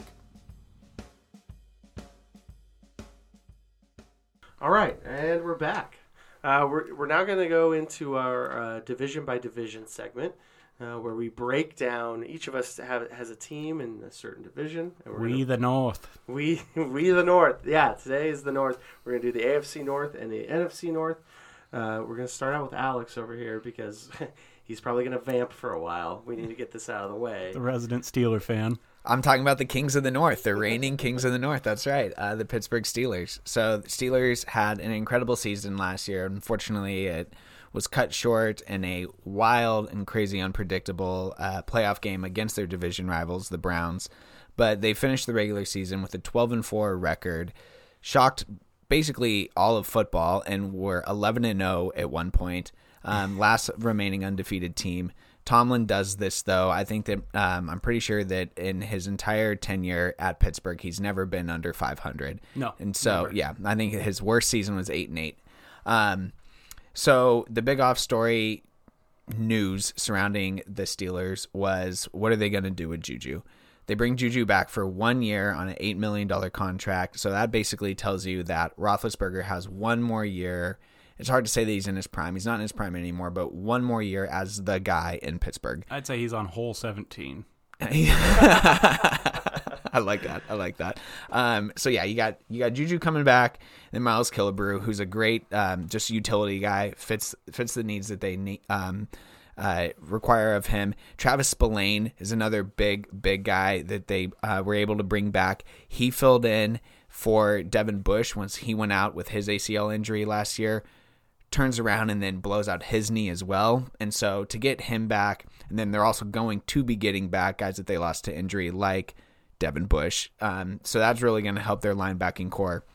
All right, and we're back. We're now going to go into our division by division segment, where we break down. Each of us has a team in a certain division. And The North. we the North. Yeah, today is the North. We're going to do the AFC North and the NFC North. We're going to start out with Alex over here because he's probably going to vamp for a while. We need to get this out of the way. The resident Steeler fan. I'm talking about the Kings of the North, the reigning Kings of the North. That's right, the Pittsburgh Steelers. So the Steelers had an incredible season last year. Unfortunately, it was cut short in a wild and crazy unpredictable playoff game against their division rivals, the Browns. But they finished the regular season with a 12-4 record, shocked basically all of football, and were 11-0 at one point. Last remaining undefeated team. Tomlin does this, though. I think that I'm pretty sure that in his entire tenure at Pittsburgh, he's never been under 500. No, and so never. yeah, I think his worst season was 8-8. So the big off story news surrounding the Steelers was, what are they going to do with Juju? They bring Juju back for 1 year on an $8 million contract. So that basically tells you that Roethlisberger has one more year. It's hard to say that he's in his prime. He's not in his prime anymore, but one more year as the guy in Pittsburgh. I'd say he's on hole 17. I like that. So yeah, you got Juju coming back, then Miles Killebrew, who's a great just utility guy, fits the needs that they need, require of him. Travis Spillane is another big guy that they were able to bring back. He filled in for Devin Bush once he went out with his ACL injury last year. Turns around and then blows out his knee as well. And so to get him back, and then they're also going to be getting back guys that they lost to injury like Devin Bush. So that's really going to help their linebacking core.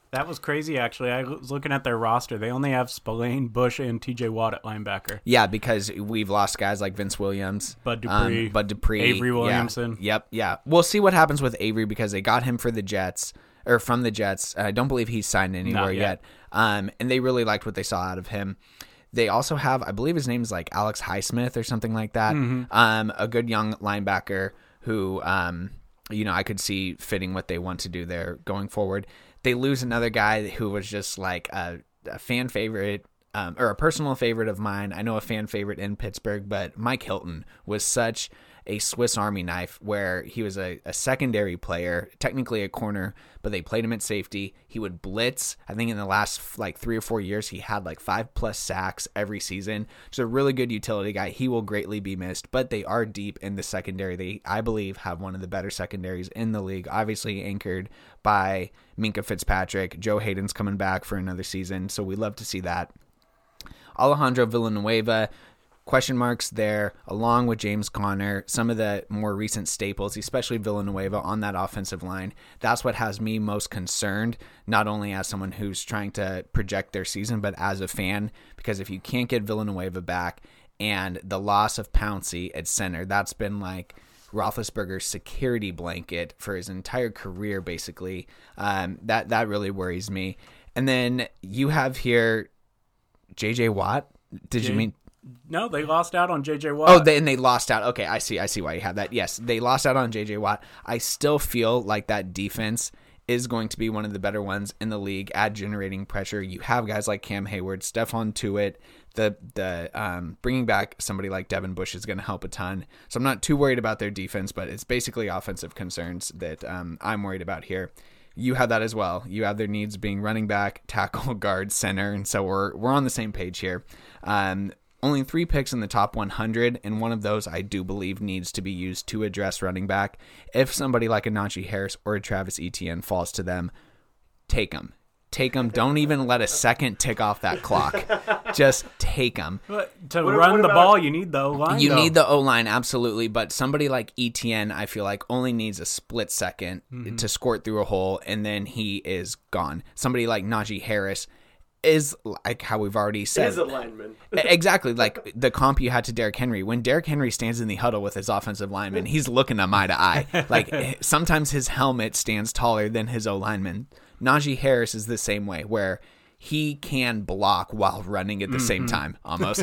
That was crazy, actually. I was looking at their roster. They only have Spillane, Bush, and T.J. Watt at linebacker. Yeah, because we've lost guys like Vince Williams, Bud Dupree, Avery Williamson. Yeah. We'll see what happens with Avery because they got him for the Jets, or from the Jets. I don't believe he's signed anywhere yet. And they really liked what they saw out of him. They also have, I believe his name is like Alex Highsmith or something like that. A good young linebacker who, I could see fitting what they want to do there going forward. They lose another guy who was just like a fan favorite, or a personal favorite of mine. I know a fan favorite in Pittsburgh, but Mike Hilton was such a Swiss Army knife where he was a secondary player, technically a corner, but they played him at safety. He would blitz. I think in the last like 3 or 4 years, he had like 5+ sacks every season. Just a really good utility guy. He will greatly be missed, but they are deep in the secondary. They, I believe, have one of the better secondaries in the league, obviously anchored by Minkah Fitzpatrick. Joe Hayden's coming back for another season, so we love to see that. Alejandro Villanueva, question marks there, along with James Conner, some of the more recent staples, especially Villanueva on that offensive line. That's what has me most concerned, not only as someone who's trying to project their season, but as a fan, because if you can't get Villanueva back and the loss of Pouncey at center, that's been like Roethlisberger's security blanket for his entire career, basically. That really worries me. And then you have here J.J. Watt. Did you mean... No, they lost out on J.J. Watt. Oh, and they lost out. Okay, I see why you have that. Yes, they lost out on J.J. Watt. I still feel like that defense is going to be one of the better ones in the league at generating pressure. You have guys like Cam Hayward, Stephon Tuitt. The bringing back somebody like Devin Bush is going to help a ton. So I'm not too worried about their defense, but it's basically offensive concerns that I'm worried about here. You have that as well. You have their needs being running back, tackle, guard, center, and so we're on the same page here. Only 3 picks in the top 100, and one of those I do believe needs to be used to address running back. If somebody like a Najee Harris or a Travis Etienne falls to them, take them. Take them. Don't even let a second tick off that clock. Just take them. To run the ball, you need the O-line. You need the O-line, absolutely. But somebody like Etienne, I feel like, only needs a split second to squirt through a hole, and then he is gone. Somebody like Najee Harris is, like how we've already said, is a lineman. Exactly, like the comp you had to Derrick Henry. When Derrick Henry stands in the huddle with his offensive lineman, he's looking them eye to eye. Like sometimes his helmet stands taller than his O-lineman. Najee Harris is the same way, where he can block while running at the same time, almost.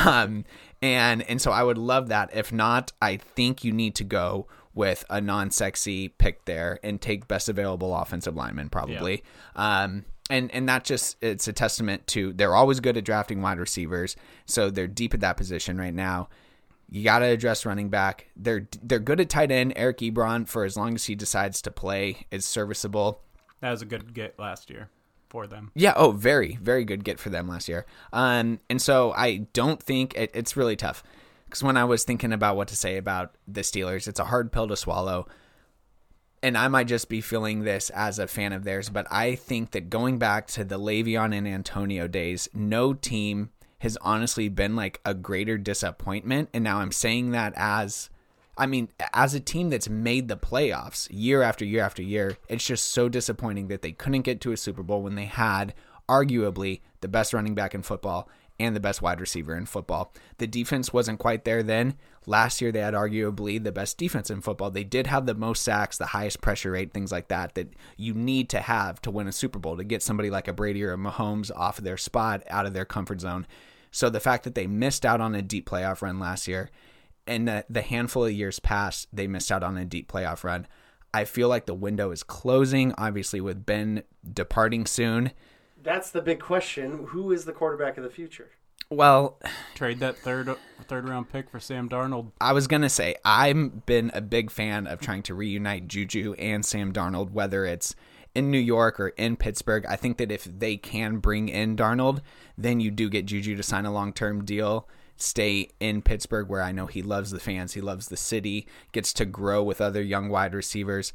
And so I would love that. If not, I think you need to go with a non-sexy pick there and take best available offensive lineman, probably. Yeah. And that just, it's a testament to, they're always good at drafting wide receivers, so they're deep at that position right now. You got to address running back. They're good at tight end. Eric Ebron, for as long as he decides to play, is serviceable. That was a good get last year for them. Yeah, very, very good get for them last year. And so I don't think, it's really tough, because when I was thinking about what to say about the Steelers, it's a hard pill to swallow. And I might just be feeling this as a fan of theirs, but I think that going back to the Le'Veon and Antonio days, no team has honestly been like a greater disappointment. And now I'm saying that as a team that's made the playoffs year after year after year. It's just so disappointing that they couldn't get to a Super Bowl when they had arguably the best running back in football and the best wide receiver in football. The defense wasn't quite there then. Last year, they had arguably the best defense in football. They did have the most sacks, the highest pressure rate, things like that you need to have to win a Super Bowl, to get somebody like a Brady or a Mahomes off of their spot, out of their comfort zone. So the fact that they missed out on a deep playoff run last year, and the handful of years past, they missed out on a deep playoff run, I feel like the window is closing, obviously with Ben departing soon. That's the big question. Who is the quarterback of the future? Well, trade that third round pick for Sam Darnold. I was going to say, I've been a big fan of trying to reunite Juju and Sam Darnold, whether it's in New York or in Pittsburgh. I think that if they can bring in Darnold, then you do get Juju to sign a long-term deal, stay in Pittsburgh, where I know he loves the fans, he loves the city, gets to grow with other young wide receivers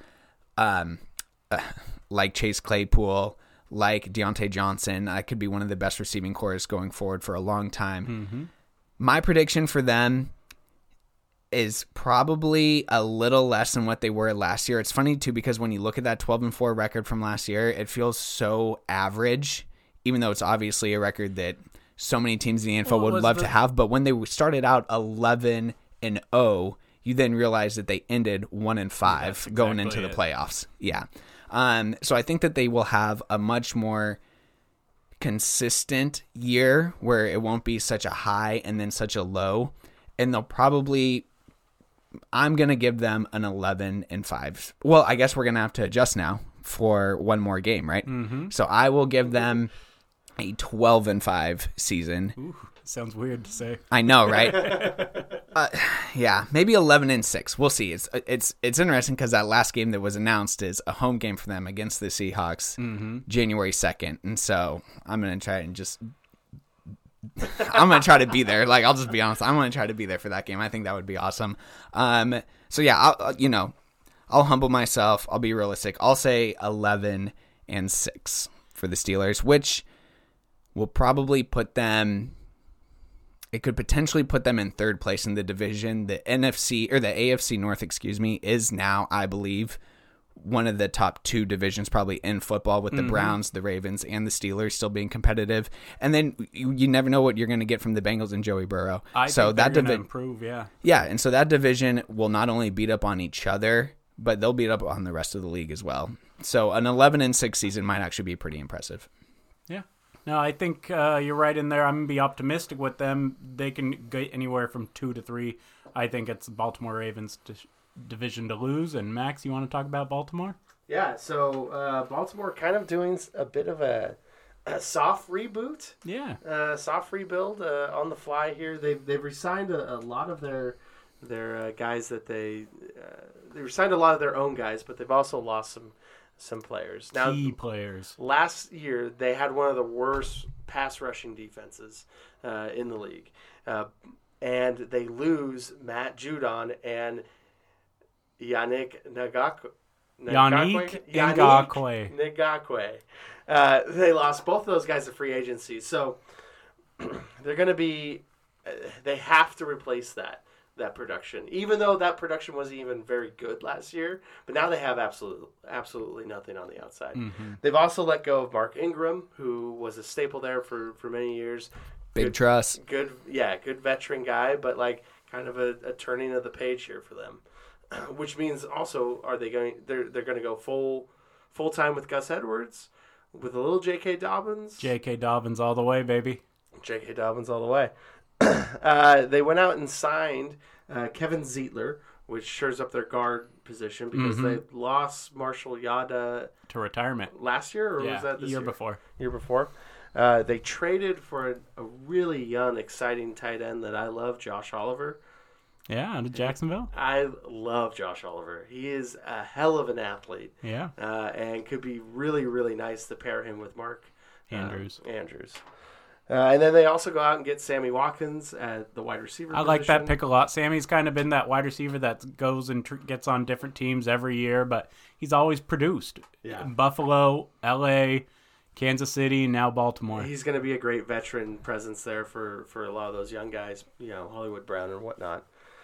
like Chase Claypool, like Deontay Johnson. I could be one of the best receiving corps going forward for a long time. Mm-hmm. My prediction for them is probably a little less than what they were last year. It's funny too because when you look at that 12-4 record from last year, it feels so average, even though it's obviously a record that so many teams in the NFL would love to have. But when they started out 11-0, you then realize that they ended 1-5 going into the playoffs. Yeah. So I think that they will have a much more consistent year where it won't be such a high and then such a low. And they'll probably, I'm going to give them an 11-5. Well, I guess we're going to have to adjust now for one more game, right? Mm-hmm. So I will give them a 12-5 season. Ooh, sounds weird to say. I know, right? Yeah, maybe 11-6. We'll see. It's interesting because that last game that was announced is a home game for them against the Seahawks, January 2nd, and so I'm gonna try and I'm gonna try to be there. Like, I'll just be honest. I'm gonna try to be there for that game. I think that would be awesome. So yeah, I'll humble myself. I'll be realistic. I'll say 11-6 for the Steelers, which will probably put them. It could potentially put them in third place in the division. The AFC North, is now, I believe, one of the top two divisions probably in football, with the Browns, the Ravens, and the Steelers still being competitive. And then you never know what you're going to get from the Bengals and Joey Burrow. I think they're going to improve, yeah. Yeah, and so that division will not only beat up on each other, but they'll beat up on the rest of the league as well. So an 11-6 season might actually be pretty impressive. Yeah. No, I think you're right in there. I'm going to be optimistic with them. They can get anywhere from 2 to 3. I think it's the Baltimore Ravens division to lose. And Max, you want to talk about Baltimore? Yeah, so Baltimore kind of doing a bit of a soft reboot. Yeah. Soft rebuild on the fly here. They've re-signed a lot of their guys that they re-signed a lot of their own guys, but they've also lost some players. Now, key players. Last year, they had one of the worst pass rushing defenses in the league. And they lose Matt Judon and Yannick Ngakoue. They lost both of those guys to free agency. So they're going to be – they have to replace that production, even though that production wasn't even very good last year. But now they have absolutely nothing on the outside. Mm-hmm. They've also let go of Mark Ingram, who was a staple there for many years. Big trust. Good veteran guy, but like kind of a turning of the page here for them. Which means also, they're going to go full time with Gus Edwards, with a little J.K. Dobbins. J.K. Dobbins all the way, baby. J.K. Dobbins all the way. They went out and signed Kevin Zeitler, which shores up their guard position because they lost Marshall Yada to retirement last year, or was that this year? Year before. They traded for a really young, exciting tight end that I love, Josh Oliver. Yeah, out of Jacksonville. I love Josh Oliver. He is a hell of an athlete. Yeah. And could be really, really nice to pair him with Mark Andrews. And then they also go out and get Sammy Watkins at the wide receiver position. Like that pick a lot. Sammy's kind of been that wide receiver that goes and gets on different teams every year, but he's always produced. Yeah. Buffalo, L.A., Kansas City, now Baltimore. He's going to be a great veteran presence there for a lot of those young guys, Hollywood Brown and whatnot.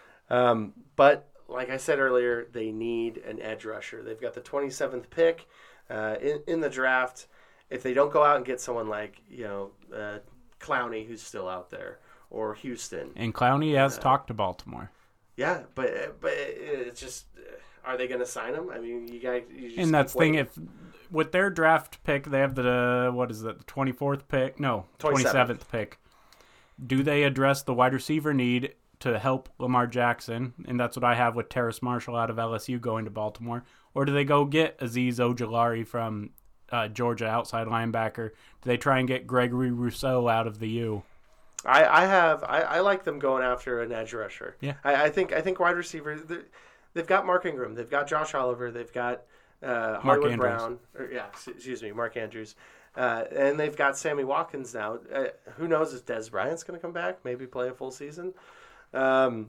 But like I said earlier, they need an edge rusher. They've got the 27th pick in the draft. If they don't go out and get someone like Clowney, who's still out there, or Houston, and Clowney has talked to Baltimore. Yeah, but it's just, are they going to sign him? I mean, you just and that's the thing. If with their draft pick, they have the 24th pick? No, 27th pick. Do they address the wide receiver need to help Lamar Jackson? And that's what I have with Terrace Marshall out of LSU going to Baltimore. Or do they go get Azeez Ojulari from Georgia, outside linebacker? Do they try and get Gregory Rousseau out of the U? I like them going after an edge rusher. Yeah. I think wide receiver, they've got Mark Ingram, they've got Josh Oliver, they've got Hollywood Brown, Mark Andrews. And they've got Sammy Watkins now. Who knows if Dez Bryant's going to come back, maybe play a full season. But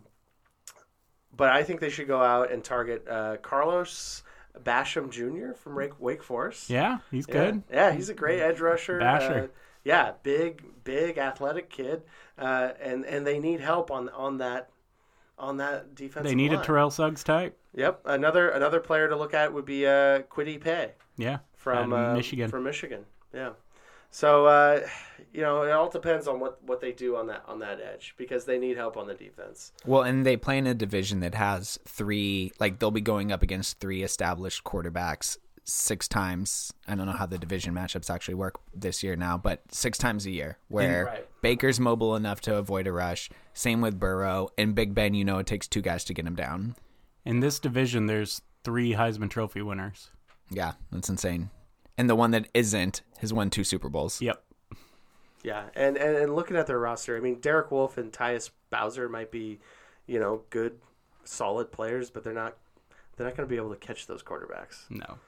I think they should go out and target Carlos Basham Jr. from Wake Forest. Yeah, he's good. Yeah, he's a great edge rusher. Basher. Big athletic kid. And they need help on that on that defensive They need line. a Terrell Suggs type. Yep. Another player to look at would be Kwity Paye. Yeah, From Michigan. From Michigan, yeah. So it all depends on what they do on that edge because they need help on the defense. Well, and they play in a division that has three. Like they'll be going up against three established quarterbacks 6 times. I don't know how the division matchups actually work this year now, but 6 times a year. Where Right. Baker's mobile enough to avoid a rush. Same with Burrow and Big Ben. It takes 2 guys to get him down. In this division, there's 3 Heisman Trophy winners. Yeah, that's insane. And the one that isn't has won 2 Super Bowls. Yep. Yeah, and looking at their roster, I mean, Derek Wolfe and Tyus Bowser might be, good, solid players, but they're not going to be able to catch those quarterbacks. No.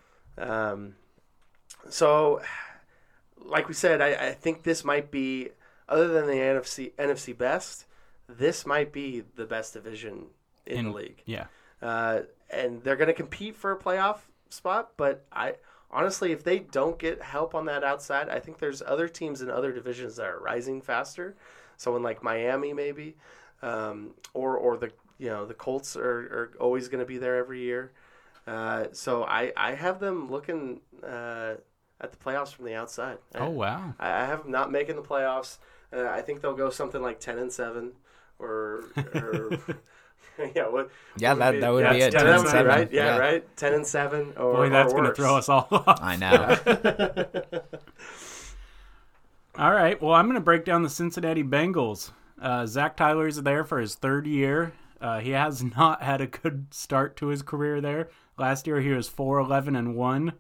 So, like we said, I think this might be, other than the NFC best, this might be the best division in the league. Yeah. And they're going to compete for a playoff spot, but honestly, if they don't get help on that outside, I think there's other teams in other divisions that are rising faster. Someone like Miami, maybe, or the Colts are always going to be there every year. So I have them looking at the playoffs from the outside. Oh wow! I have them not making the playoffs. I think they'll go something like 10-7, or yeah. That would be it. 10-7, right? Yeah, right. 10-7. Boy, that's going to throw us all off. I know. All right. Well, I'm going to break down the Cincinnati Bengals. Zach Tyler's there for his 3rd year. He has not had a good start to his career there. Last year, he was 4-11-1.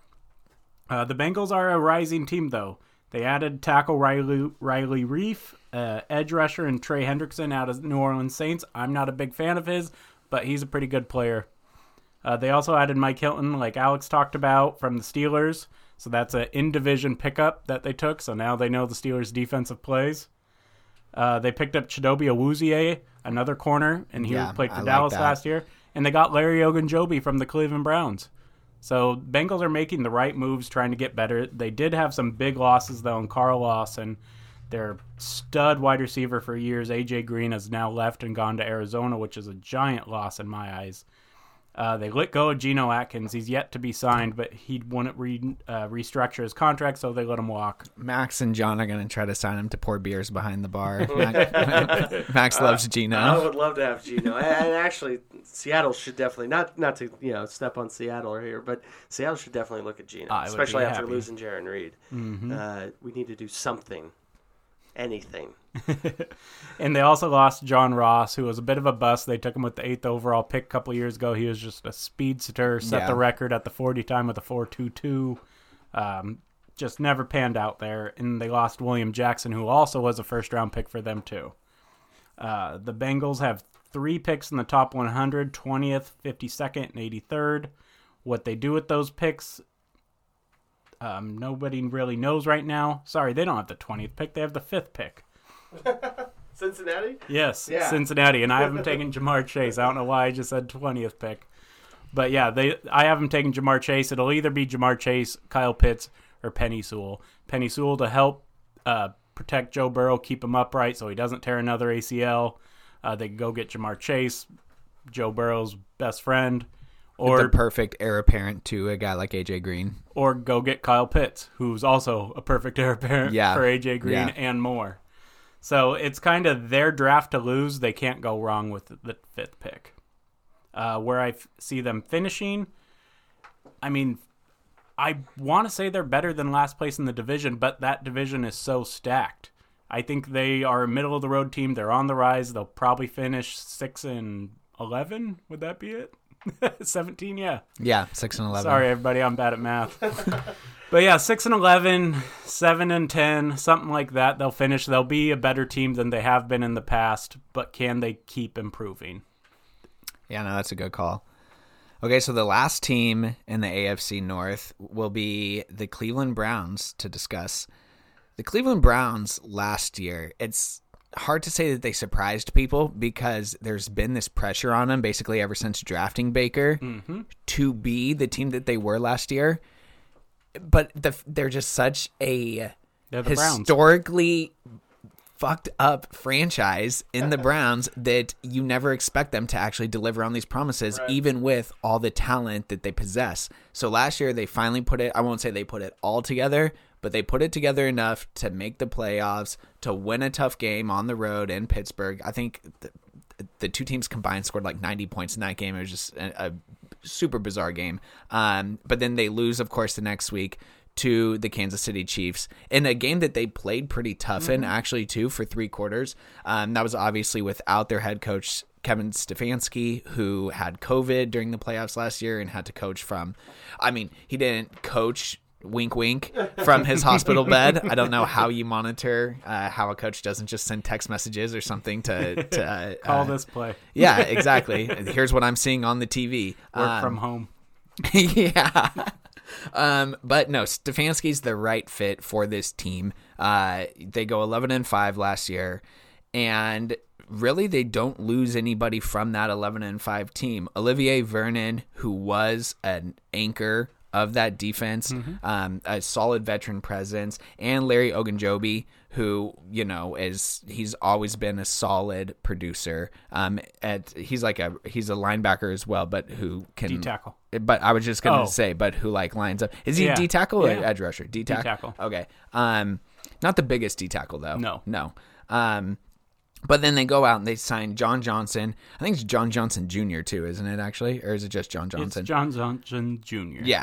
The Bengals are a rising team, though. They added tackle Riley Reef, edge rusher, and Trey Hendrickson out of New Orleans Saints. I'm not a big fan of his, but he's a pretty good player. They also added Mike Hilton, like Alex talked about, from the Steelers. So that's an in-division pickup that they took. So now they know the Steelers' defensive plays. They picked up Chidobe Awuzie, another corner, and he played for Dallas last year. And they got Larry Ogunjobi from the Cleveland Browns. So Bengals are making the right moves, trying to get better. They did have some big losses, though, in Carl Lawson. Their stud wide receiver for years, A.J. Green, has now left and gone to Arizona, which is a giant loss in my eyes. They let go of Geno Atkins. He's yet to be signed, but he wouldn't restructure his contract, so they let him walk. Max and John are going to try to sign him to pour beers behind the bar. Max loves Geno. I would love to have Geno. And actually, Seattle should definitely, not to step on Seattle here, but Seattle should definitely look at Geno, especially after losing Jaron Reed. Mm-hmm. We need to do something. Anything. And they also lost John Ross, who was a bit of a bust. They took him with the 8th overall pick a couple of years ago. He was just a speedster, set the record at the 40 time with a 4.22. Just never panned out there. And they lost William Jackson, who also was a first-round pick for them, too. The Bengals have 3 picks in the top 100, 20th, 52nd, and 83rd. What they do with those picks, nobody really knows right now. Sorry, they don't have the 20th pick. They have the 5th pick. Cincinnati? Yes, yeah. Cincinnati. And I haven't taken Jamar Chase. I don't know why I just said 20th pick. But yeah, I haven't taken Jamar Chase. It'll either be Jamar Chase, Kyle Pitts, or Penny Sewell. Penny Sewell to help protect Joe Burrow, keep him upright so he doesn't tear another ACL. They can go get Jamar Chase, Joe Burrow's best friend. Or the perfect heir apparent to a guy like A.J. Green. Or go get Kyle Pitts, who's also a perfect heir apparent for A.J. Green and more. So it's kind of their draft to lose. They can't go wrong with the 5th pick. Where I see them finishing, I mean, I want to say they're better than last place in the division, but that division is so stacked. I think they are a middle-of-the-road team. They're on the rise. They'll probably finish 6-11. Would that be it? 17, yeah. Yeah, 6-11. Sorry, everybody, I'm bad at math. But yeah, 6-11, 7-10, something like that. They'll finish. They'll be a better team than they have been in the past, but can they keep improving? Yeah, no, that's a good call. Okay, so the last team in the AFC North will be the Cleveland Browns to discuss. The Cleveland Browns last year, it's hard to say that they surprised people because there's been this pressure on them basically ever since drafting Baker to be the team that they were last year. But they're just such a historically fucked up franchise in the Browns that you never expect them to actually deliver on these promises, even with all the talent that they possess. So last year they finally put it, I won't say they put it all together, but they put it together enough to make the playoffs, to win a tough game on the road in Pittsburgh. I think the two teams combined scored like 90 points in that game. It was just a super bizarre game. But then they lose, of course, the next week to the Kansas City Chiefs in a game that they played pretty tough in, actually, too, for 3 quarters. That was obviously without their head coach, Kevin Stefanski, who had COVID during the playoffs last year and had to coach from, he didn't coach, wink, wink, from his hospital bed. I don't know how you monitor how a coach doesn't just send text messages or something to call this play. Yeah, exactly. Here's what I'm seeing on the TV. Work from home. Yeah. But no, Stefanski's the right fit for this team. They go 11-5 last year, and really they don't lose anybody from that 11-5 team. Olivier Vernon, who was an anchor of that defense, a solid veteran presence, and Larry Ogunjobi, who, he's always been a solid producer. He's a linebacker as well, but who can D-tackle. But I was just going to say, but who lines up? Is he D-tackle or edge rusher? D-tackle. Okay. Not the biggest D-tackle though. No. But then they go out and they sign John Johnson. I think it's John Johnson Jr. too, isn't it actually? Or is it just John Johnson? It's John Johnson Jr. Yeah.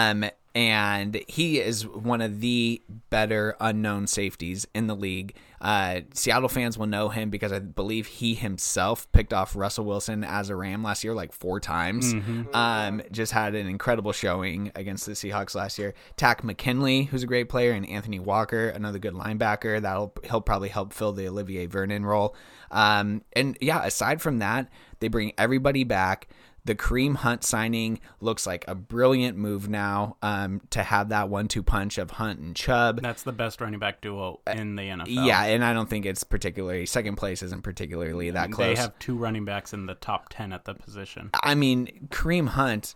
And he is one of the better unknown safeties in the league. Seattle fans will know him because I believe he himself picked off Russell Wilson as a Ram last year like 4 times. Just had an incredible showing against the Seahawks last year. Tack McKinley, who's a great player, and Anthony Walker, another good linebacker. He'll probably help fill the Olivier Vernon role. And yeah, aside from that, they bring everybody back. The Kareem Hunt signing looks like a brilliant move now, to have that 1-2 punch of Hunt and Chubb. That's the best running back duo in the NFL. Yeah, and I don't think it's particularly, second place isn't particularly that close. They have 2 running backs in the top 10 at the position. Kareem Hunt,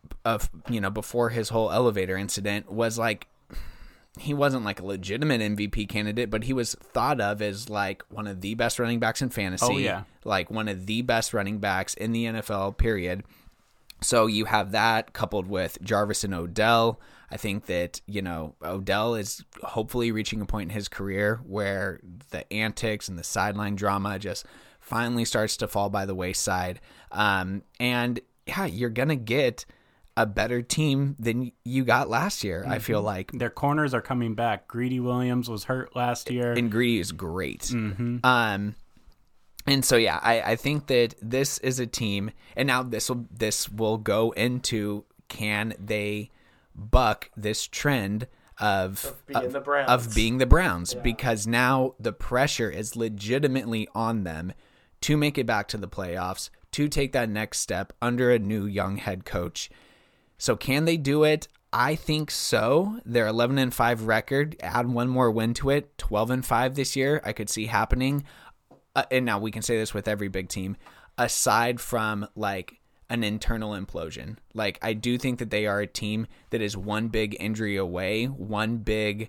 before his whole elevator incident, was like, he wasn't like a legitimate MVP candidate, but he was thought of as like one of the best running backs in fantasy. Oh, yeah. Like one of the best running backs in the NFL, period. So you have that coupled with Jarvis and Odell. I think that, Odell is hopefully reaching a point in his career where the antics and the sideline drama just finally starts to fall by the wayside. And yeah, you're going to get a better team than you got last year, I feel like. Their corners are coming back. Greedy Williams was hurt last year. And Greedy is great. And so, yeah, I think that this is a team, and now this will go into, can they buck this trend of being the Browns? Yeah. Because now the pressure is legitimately on them to make it back to the playoffs, to take that next step under a new young head coach. So can they do it? I think so. Their 11-5 record, add one more win to it, 12-5 this year, I could see happening. And now we can say this with every big team, aside from like an internal implosion. Like, I do think that they are a team that is one big injury away, one big,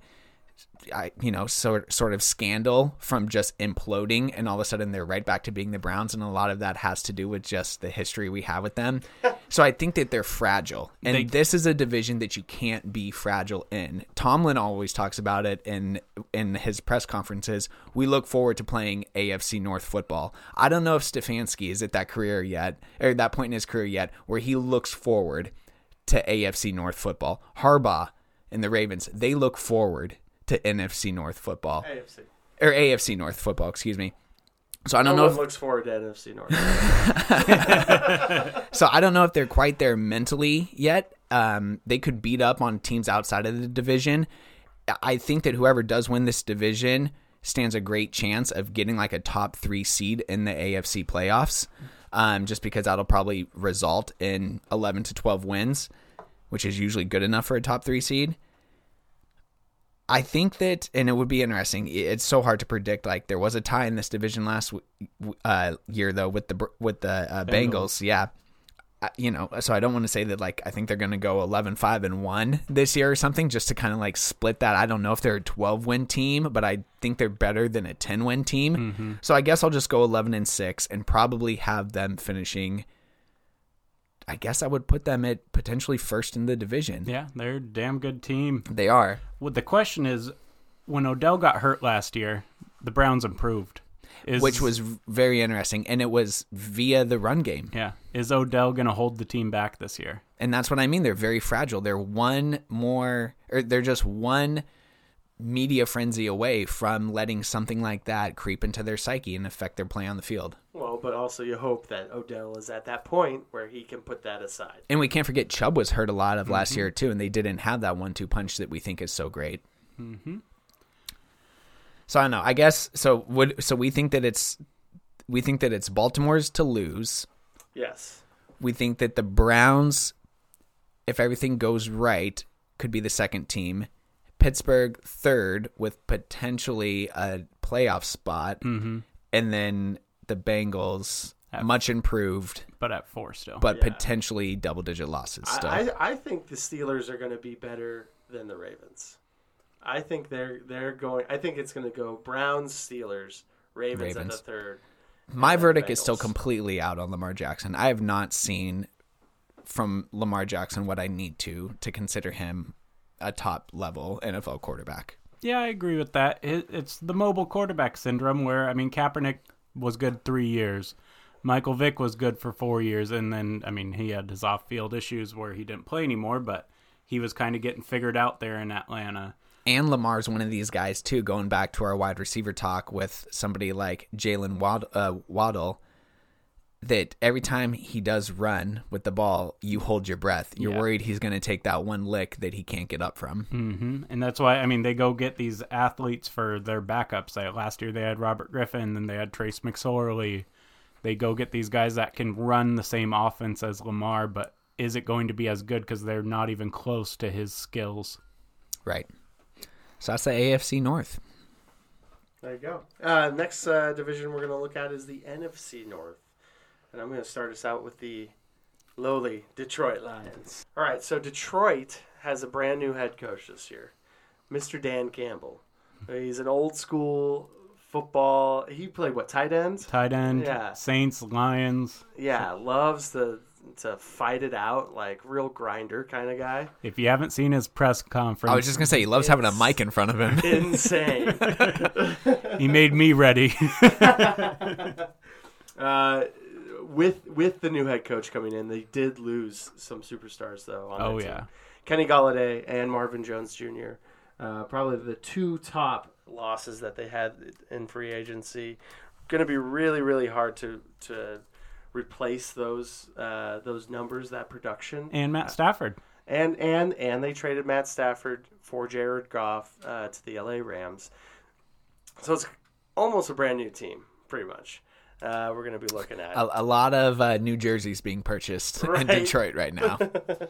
sort of scandal from just imploding, and all of a sudden they're right back to being the Browns, and a lot of that has to do with just the history we have with them. So I think that they're fragile, and this is a division that you can't be fragile in. Tomlin always talks about it in his press conferences. We look forward to playing AFC North football. I don't know if Stefanski is at that career yet, or that point in his career yet, where he looks forward to AFC North football. Harbaugh and the Ravens, they look forward to NFC North football. AFC North football, excuse me. So I don't know if looks forward to NFC North. So I don't know if they're quite there mentally yet. They could beat up on teams outside of the division. I think that whoever does win this division stands a great chance of getting like a top 3 seed in the AFC playoffs, just because that'll probably result in 11 to 12 wins, which is usually good enough for a top 3 seed. I think that, and it would be interesting. It's so hard to predict. Like, there was a tie in this division last year, though, with the Bengals. Yeah, so I don't want to say that like I think they're going to go 11-5-1 this year or something, just to kind of like split that. I don't know if they're a 12-win team, but I think they're better than a 10-win team. Mm-hmm. So I guess I'll just go 11-6 and probably have them finishing. I guess I would put them at potentially first in the division. Yeah, they're a damn good team. They are. Well, the question is, when Odell got hurt last year, the Browns improved. Which was very interesting, and it was via the run game. Yeah. Is Odell going to hold the team back this year? And that's what I mean. They're very fragile. They're they're just one media frenzy away from letting something like that creep into their psyche and affect their play on the field. Well, but also you hope that Odell is at that point where he can put that aside. And we can't forget Chubb was hurt a lot of last year too, and they didn't have that 1-2 punch that we think is so great. Mm-hmm. So I don't know. I guess so. We think that it's Baltimore's to lose. Yes. We think that the Browns, if everything goes right, could be the second team. Pittsburgh third with potentially a playoff spot, and then the Bengals much improved, but at 4 still, but potentially double-digit losses still. I think the Steelers are going to be better than the Ravens. I think they're going. I think it's going to go Browns, Steelers, Ravens at the third. My verdict is still completely out on Lamar Jackson. I have not seen from Lamar Jackson what I need to consider him a top-level NFL quarterback. Yeah, I agree with that. It's the mobile quarterback syndrome where, I mean, Kaepernick was good 3 years. Michael Vick was good for 4 years, and then, I mean, he had his off-field issues where he didn't play anymore, but he was kind of getting figured out there in Atlanta. And Lamar's one of these guys, too, going back to our wide receiver talk with somebody like Jalen Waddle, that every time he does run with the ball, you hold your breath. You're worried he's going to take that one lick that he can't get up from. Mm-hmm. And that's why, I mean, they go get these athletes for their backups. Last year they had Robert Griffin, then they had Trace McSorley. They go get these guys that can run the same offense as Lamar, but is it going to be as good because they're not even close to his skills? Right. So that's the AFC North. There you go. Next division we're going to look at is the NFC North. And I'm going to start us out with the lowly Detroit Lions. All right, so Detroit has a brand new head coach this year, Mr. Dan Campbell. He's an old school football. He played tight end? Tight end. Yeah. Saints, Lions. Yeah, loves to fight it out, like real grinder kind of guy. If you haven't seen his press conference, I was just gonna say he loves having a mic in front of him. Insane. He made me ready. With the new head coach coming in, they did lose some superstars though. On that team. Kenny Golladay and Marvin Jones Jr. Probably the two top losses that they had in free agency. Going to be really, really hard to replace those numbers, that production. And Matt Stafford. And they traded Matt Stafford for Jared Goff to the LA Rams. So it's almost a brand new team, pretty much. We're going to be looking at a lot of New Jerseys being purchased in Detroit right now.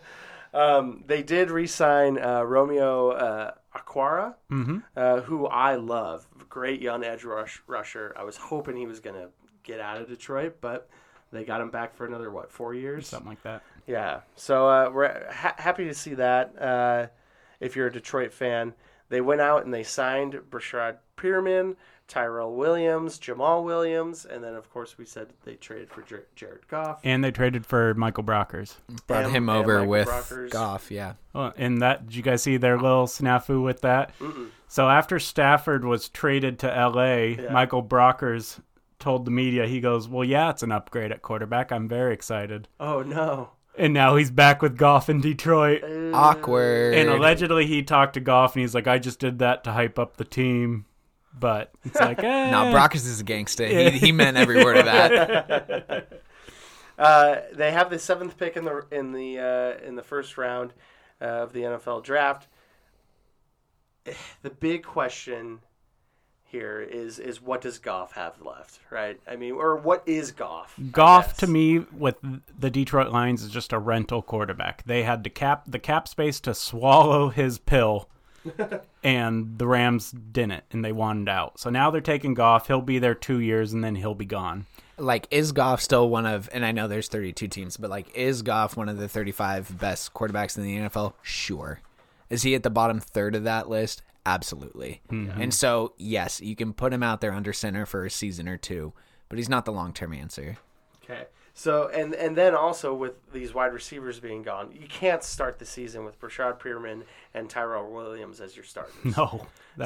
They did re-sign Romeo Aquara, who I love. Great young edge rusher. I was hoping he was going to get out of Detroit, but they got him back for another, 4 years? Something like that. Yeah. So we're happy to see that. If you're a Detroit fan, they went out and they signed Brashad Perriman, Tyrell Williams, Jamal Williams, and then, of course, we said they traded for Jared Goff. And they traded for Michael Brockers. Brought him over with Brockers. Goff, yeah. Well, and did you guys see their little snafu with that? Mm-mm. So after Stafford was traded to L.A., Michael Brockers told the media, he goes, well, yeah, it's an upgrade at quarterback. I'm very excited. Oh, no. And now he's back with Goff in Detroit. Awkward. And allegedly he talked to Goff, and he's like, I just did that to hype up the team. But it's like, No, Brockers is a gangsta. He meant every word of that. They have the 7th pick in the first round of the NFL draft. The big question here is what does Goff have left, right? I mean, or what is Goff? Goff, to me, with the Detroit Lions, is just a rental quarterback. They had the cap space to swallow his pill, and the Rams didn't, and they wanted out. So now they're taking Goff. He'll be there 2 years, and then he'll be gone. like, is Goff still one of, and I know there's 32 teams, but like, is Goff one of the 35 best quarterbacks in the NFL? Sure. Is he at the bottom third of that list? Absolutely. Mm-hmm. And so, yes, you can put him out there under center for a season or two, but he's not the long-term answer. Okay. So, and then also with these wide receivers being gone, you can't start the season with Brashad Perriman and Tyrell Williams as your starters. No.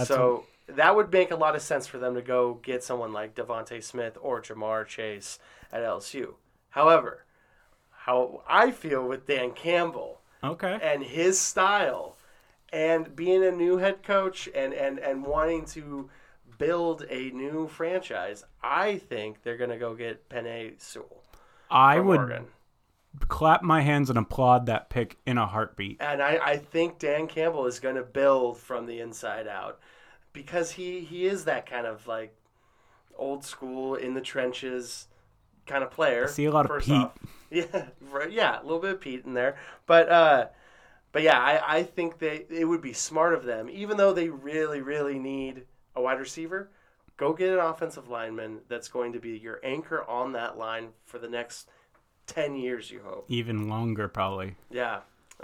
That would make a lot of sense for them to go get someone like Devontae Smith or Jamar Chase at LSU. However, how I feel with Dan Campbell and his style and being a new head coach and wanting to build a new franchise, I think they're going to go get Penei Sewell. I would Oregon. Clap my hands and applaud that pick in a heartbeat. And I think Dan Campbell is going to build from the inside out because he is that kind of like old school in the trenches kind of player. I see a lot of Pete. Yeah, a little bit of Pete in there. But yeah, I think it would be smart of them, even though they really, really need a wide receiver, go get an offensive lineman that's going to be your anchor on that line for the next 10 years, you hope. Even longer, probably. Yeah.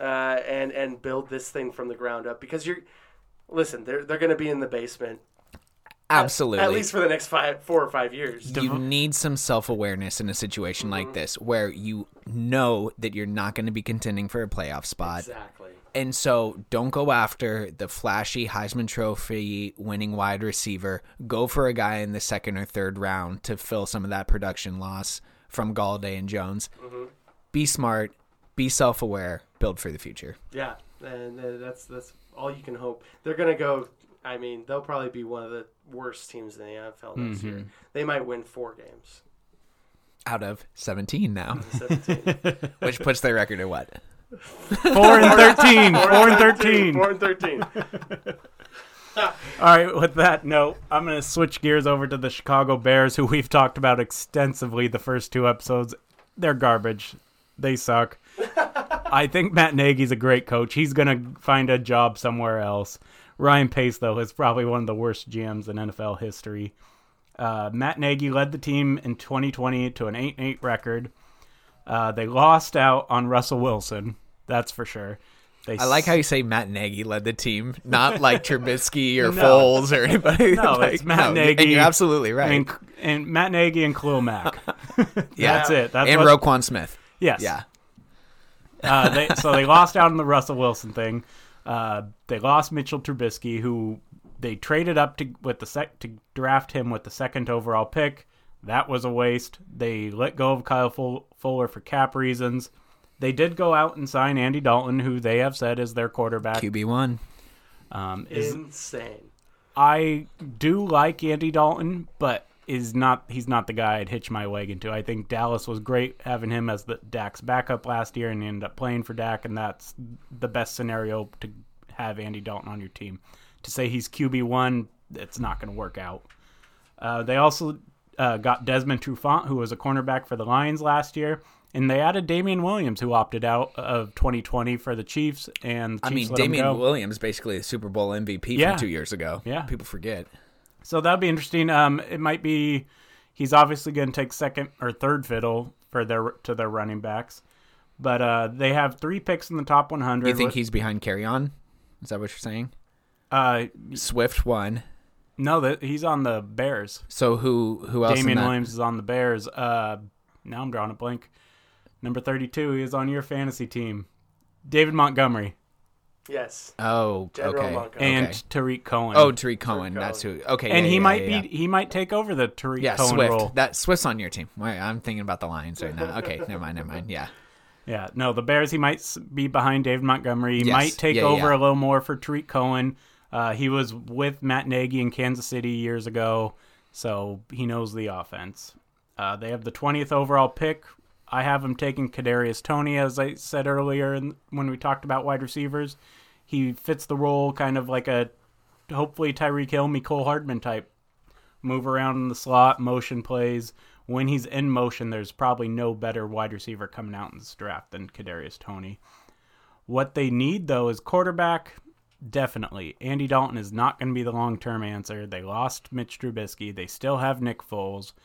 And build this thing from the ground up because they're going to be in the basement. Absolutely. At least for the next 4 or 5 years. You need some self-awareness in a situation like this where you know that you're not going to be contending for a playoff spot. Exactly. And so don't go after the flashy Heisman Trophy winning wide receiver. Go for a guy in the second or third round to fill some of that production loss from Galladay and Jones. Mm-hmm. Be smart, be self-aware, build for the future. Yeah, and that's all you can hope. They're going to go, I mean, they'll probably be one of the worst teams in the NFL next year. They might win 4 games. Out of 17 now. 17. Which puts their record at what? 4-13. 4-13. 4-13. All right, with that note, I'm going to switch gears over to the Chicago Bears, who we've talked about extensively the first 2 episodes. They're garbage. They suck. I think Matt Nagy's a great coach. He's going to find a job somewhere else. Ryan Pace, though, is probably one of the worst GMs in NFL history. Matt Nagy led the team in 2020 to an 8-8 record. They lost out on Russell Wilson, that's for sure. I like how you say Matt Nagy led the team, not like Trubisky or Foles or anybody. No, it's Matt Nagy. And you're absolutely right. And Matt Nagy and Khalil Mack. Yeah. That's it. And Roquan Smith. Yes. Yeah. So they lost out on the Russell Wilson thing. They lost Mitchell Trubisky, who they traded up to draft him with the 2nd overall pick. That was a waste. They let go of Kyle Fuller for cap reasons. They did go out and sign Andy Dalton, who they have said is their quarterback. QB1. Insane. I do like Andy Dalton, but he's not the guy I'd hitch my wagon to. I think Dallas was great having him as Dak's backup last year, and he ended up playing for Dak, and that's the best scenario to have Andy Dalton on your team. To say he's QB1, it's not going to work out. They also got Desmond Trufant, who was a cornerback for the Lions last year. And they added Damian Williams, who opted out of 2020 for the Chiefs. And the Chiefs Damian Williams, basically the super Bowl MVP from 2 years ago. Yeah. People forget. So that'll be interesting. It might be he's obviously going to take second or third fiddle to their running backs. But they have 3 picks in the top 100. You think he's behind Kerryon? Is that what you're saying? Swift won. No, he's on the Bears. So who else? Damian Williams is on the Bears. Now I'm drawing a blank. Number 32, he is on your fantasy team. David Montgomery. Yes. Oh, General okay. Montgomery. And Tariq Cohen. Oh, Tariq Cohen. That's who. Okay. And he might take over the Tariq Cohen Swift. role. Swift's on your team. I'm thinking about the Lions right now. Okay, never mind. Yeah. Yeah, no, the Bears, he might be behind David Montgomery. He might take over a little more for Tariq Cohen. He was with Matt Nagy in Kansas City years ago, so he knows the offense. They have the 20th overall pick. I have him taking Kadarius Toney, as I said earlier when we talked about wide receivers. He fits the role kind of like a, hopefully, Tyreek Hill, Mecole Hardman type. Move around in the slot, motion plays. When he's in motion, there's probably no better wide receiver coming out in this draft than Kadarius Toney. What they need, though, is quarterback. Definitely. Andy Dalton is not going to be the long-term answer. They lost Mitch Trubisky. They still have Nick Foles.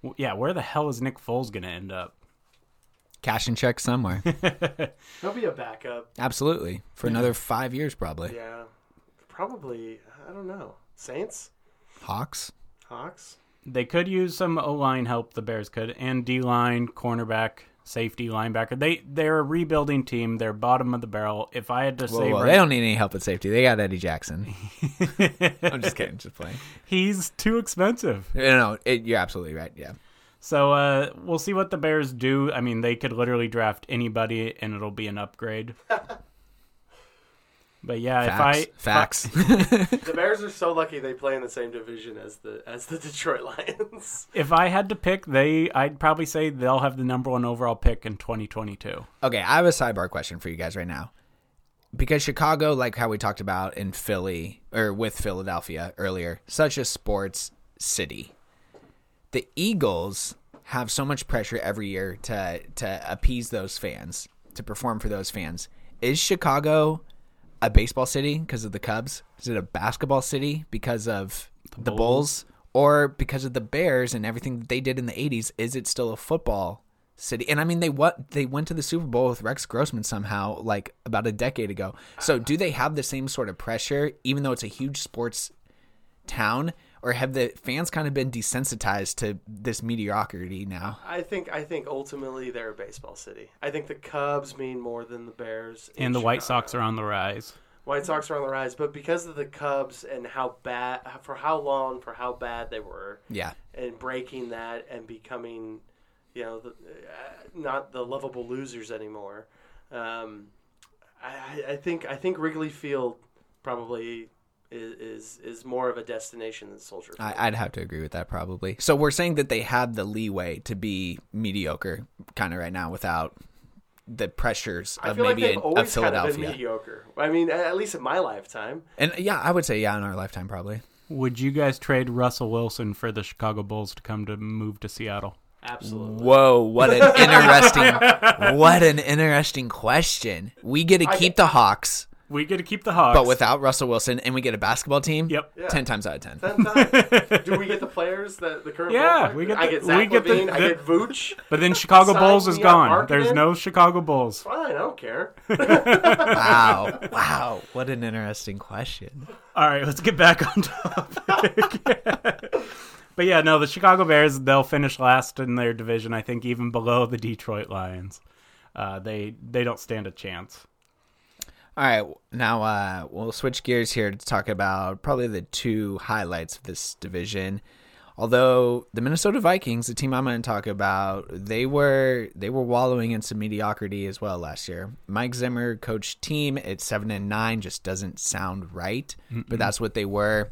Yeah, where the hell is Nick Foles going to end up? Cash and check somewhere. He'll be a backup. Absolutely. For another 5 years, probably. Yeah, probably. I don't know. Saints, Hawks. They could use some O-line help, the Bears could, and D-line, cornerback, safety, linebacker. They're a rebuilding team. They're bottom of the barrel. If I had to say... Well, they don't need any help at safety. They got Eddie Jackson. I'm just kidding. Just playing. He's too expensive. No, you're absolutely right. Yeah. So we'll see what the Bears do. I mean, they could literally draft anybody, and it'll be an upgrade. But yeah, Facts. The Bears are so lucky they play in the same division as the Detroit Lions. If I had to pick, I'd probably say they'll have the number 1 overall pick in 2022. Okay, I have a sidebar question for you guys right now. Because Chicago, like how we talked about in Philly, or with Philadelphia earlier, such a sports city. The Eagles have so much pressure every year to appease those fans, to perform for those fans. Is Chicago a baseball city because of the Cubs? Is it a basketball city because of the Bulls? Or because of the Bears and everything that they did in the 80s, is it still a football city? And I mean, they went to the Super Bowl with Rex Grossman somehow, like about a decade ago. So do they have the same sort of pressure, even though it's a huge sports town? Or have the fans kind of been desensitized to this mediocrity now? I think ultimately they're a baseball city. I think the Cubs mean more than the Bears. And the White Sox are on the rise. White Sox are on the rise, but because of the Cubs and how bad they were, yeah, and breaking that and becoming, not the lovable losers anymore. I think Wrigley Field probably is more of a destination than Soldier Field. I'd have to agree with that probably. So we're saying that they have the leeway to be mediocre kind of right now without the pressures of maybe of Philadelphia. Kind of been mediocre. I mean, at least in my lifetime. And yeah, I would say in our lifetime probably. Would you guys trade Russell Wilson for the Chicago Bulls to move to Seattle? Absolutely. Whoa, what an interesting question. We get to keep the Hawks. We get to keep the Hawks. But without Russell Wilson, and we get a basketball team? Yep. Yeah. 10 times out of 10. 10 times. Do we get the players, the current I get Zach Levine, I get Vooch. But then Chicago Bulls is gone. Marketing. There's no Chicago Bulls. Fine, I don't care. Wow. What an interesting question. All right, let's get back on topic. But yeah, no, the Chicago Bears, they'll finish last in their division, I think, even below the Detroit Lions. They don't stand a chance. All right, now we'll switch gears here to talk about probably the two highlights of this division. Although the Minnesota Vikings, the team I'm going to talk about, they were wallowing in some mediocrity as well last year. Mike Zimmer coached team at 7-9 just doesn't sound right, but that's what they were.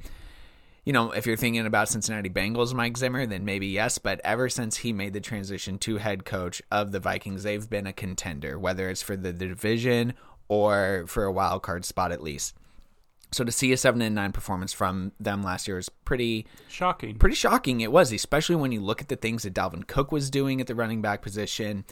If you're thinking about Cincinnati Bengals, Mike Zimmer, then maybe yes. But ever since he made the transition to head coach of the Vikings, they've been a contender, whether it's for the division or for a wild card spot at least. So to see a 7-9 performance from them last year is pretty shocking. Pretty shocking it was, especially when you look at the things that Dalvin Cook was doing at the running back position.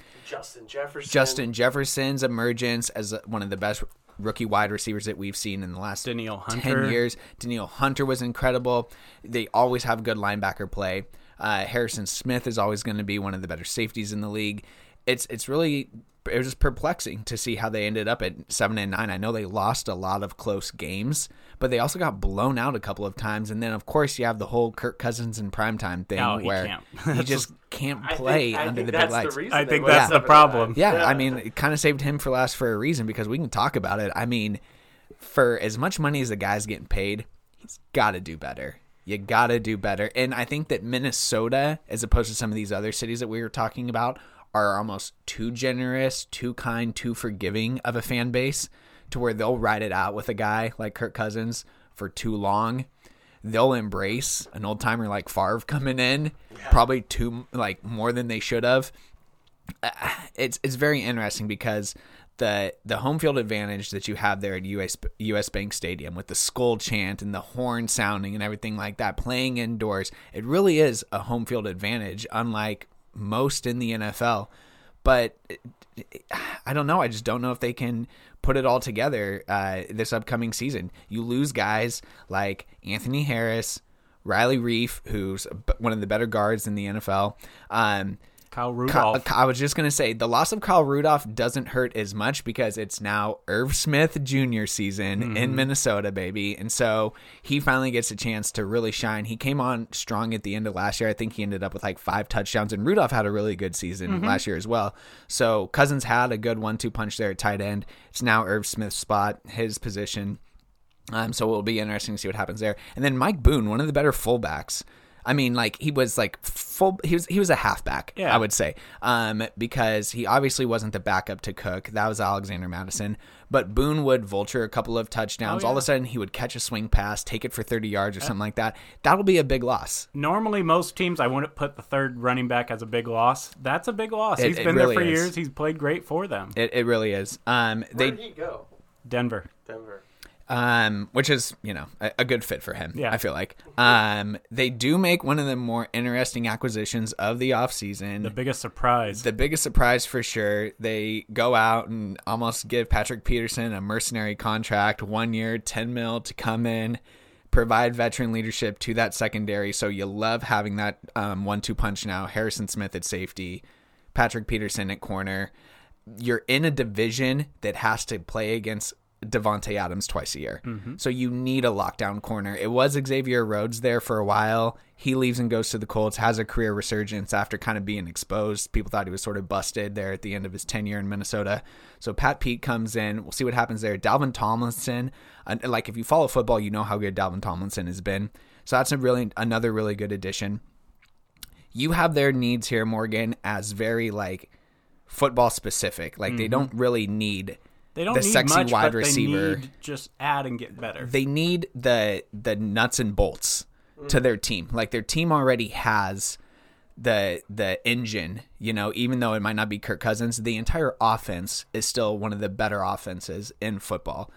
Justin Jefferson's emergence as one of the best rookie wide receivers that we've seen in the last 10 years. Danielle Hunter was incredible. They always have good linebacker play. Harrison Smith is always going to be one of the better safeties in the league. It was just perplexing to see how they ended up at 7-9. I know they lost a lot of close games, but they also got blown out a couple of times. And then, of course, you have the whole Kirk Cousins in primetime thing where he just can't play under the big lights. I think that's the problem. Yeah, I mean, it kind of saved him for last for a reason because we can talk about it. I mean, for as much money as the guy's getting paid, he's got to do better. You got to do better. And I think that Minnesota, as opposed to some of these other cities that we were talking about, are almost too generous, too kind, too forgiving of a fan base to where they'll ride it out with a guy like Kirk Cousins for too long. They'll embrace an old timer like Favre coming in, probably more than they should have. It's very interesting because the home field advantage that you have there at US Bank Stadium with the skull chant and the horn sounding and everything like that, playing indoors, it really is a home field advantage, unlike most in the NFL. But I don't know. I just don't know if they can put it all together this upcoming season. You lose guys like Anthony Harris, Riley Reif, who's one of the better guards in the NFL. Kyle Rudolph. I was just going to say, the loss of Kyle Rudolph doesn't hurt as much because it's now Irv Smith Jr. season in Minnesota, baby. And so he finally gets a chance to really shine. He came on strong at the end of last year. I think he ended up with like 5 touchdowns, and Rudolph had a really good season last year as well. So Cousins had a good 1-2 punch there at tight end. It's now Irv Smith's spot, his position. So it'll be interesting to see what happens there. And then Mike Boone, one of the better fullbacks. I mean, like, he was like he was a halfback, I would say, because he obviously wasn't the backup to Cook. That was Alexander Madison. But Boone would vulture a couple of touchdowns. All of a sudden, he would catch a swing pass, take it for 30 yards or something like that. That'll be a big loss. Normally, most teams, I wouldn't put the third running back as a big loss. That's a big loss. He's been really there for is. years. He's played great for them. It really is. Where did he go? Denver. Which is, a good fit for him, Yeah. I feel like. They do make one of the more interesting acquisitions of the offseason. The biggest surprise. The biggest surprise for sure. They go out and almost give Patrick Peterson a mercenary contract, 1 year, $10 million to come in, provide veteran leadership to that secondary. So you love having that 1-2 punch now. Harrison Smith at safety, Patrick Peterson at corner. You're in a division that has to play against Devontae Adams twice a year. So you need a lockdown corner. It was Xavier Rhodes there for a while. He leaves and goes to the Colts, has a career resurgence after kind of being exposed. People thought he was sort of busted there at the end of his tenure in Minnesota. So Pat Pete comes in. We'll see what happens there. Dalvin Tomlinson, like if you follow football, you know how good Dalvin Tomlinson has been. So that's another really good addition. You have their needs here, Morgan, as very like football specific. Like they don't really need They don't the need sexy much, wide but receiver. They need just add and get better. They need the nuts and bolts to their team. Like their team already has the engine, even though it might not be Kirk Cousins, the entire offense is still one of the better offenses in football.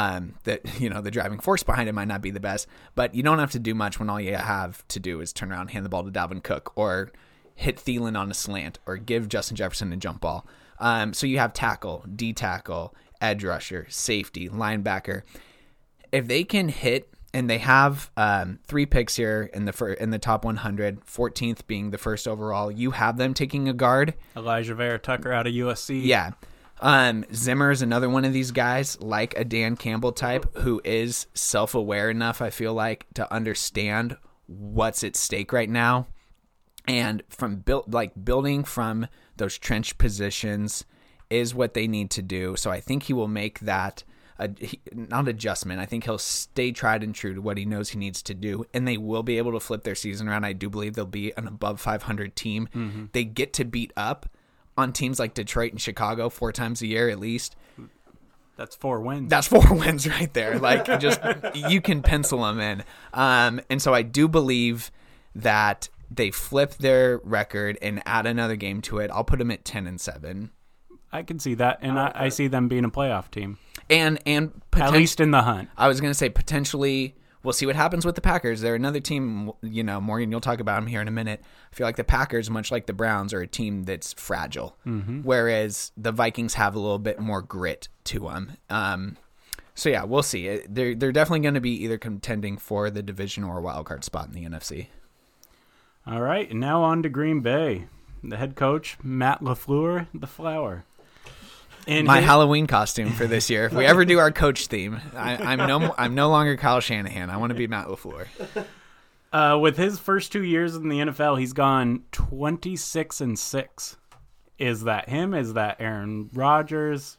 The driving force behind it might not be the best, but you don't have to do much when all you have to do is turn around, hand the ball to Dalvin Cook, or hit Thielen on a slant, or give Justin Jefferson a jump ball. So you have tackle, D-tackle, edge rusher, safety, linebacker. If they can hit, and they have 3 picks here in the top 100, 14th being the first overall, you have them taking a guard. Elijah Vera Tucker out of USC. Yeah. Zimmer is another one of these guys, like a Dan Campbell type, who is self-aware enough, I feel like, to understand what's at stake right now. And from building from those trench positions is what they need to do. So I think he will make that not adjustment. I think he'll stay tried and true to what he knows he needs to do, and they will be able to flip their season around. I do believe they'll be an above 500 team. They get to beat up on teams like Detroit and Chicago 4 times a year at least. That's 4 wins. That's 4 wins right there. Like, just you can pencil them in. And so I do believe that they flip their record and add another game to it. I'll put them at 10-7. I can see that, and I see them being a playoff team. And At least in the hunt. I was going to say potentially we'll see what happens with the Packers. They're another team, Morgan, you'll talk about them here in a minute. I feel like the Packers, much like the Browns, are a team that's fragile, whereas the Vikings have a little bit more grit to them. So, yeah, we'll see. They're definitely going to be either contending for the division or a wild card spot in the NFC. All right, and now on to Green Bay. The head coach, Matt LaFleur, the Flower. And my Halloween costume for this year. If we ever do our coach theme, I'm no longer Kyle Shanahan. I want to be Matt LaFleur. With his first 2 years in the NFL, he's gone 26-6. Is that him? Is that Aaron Rodgers?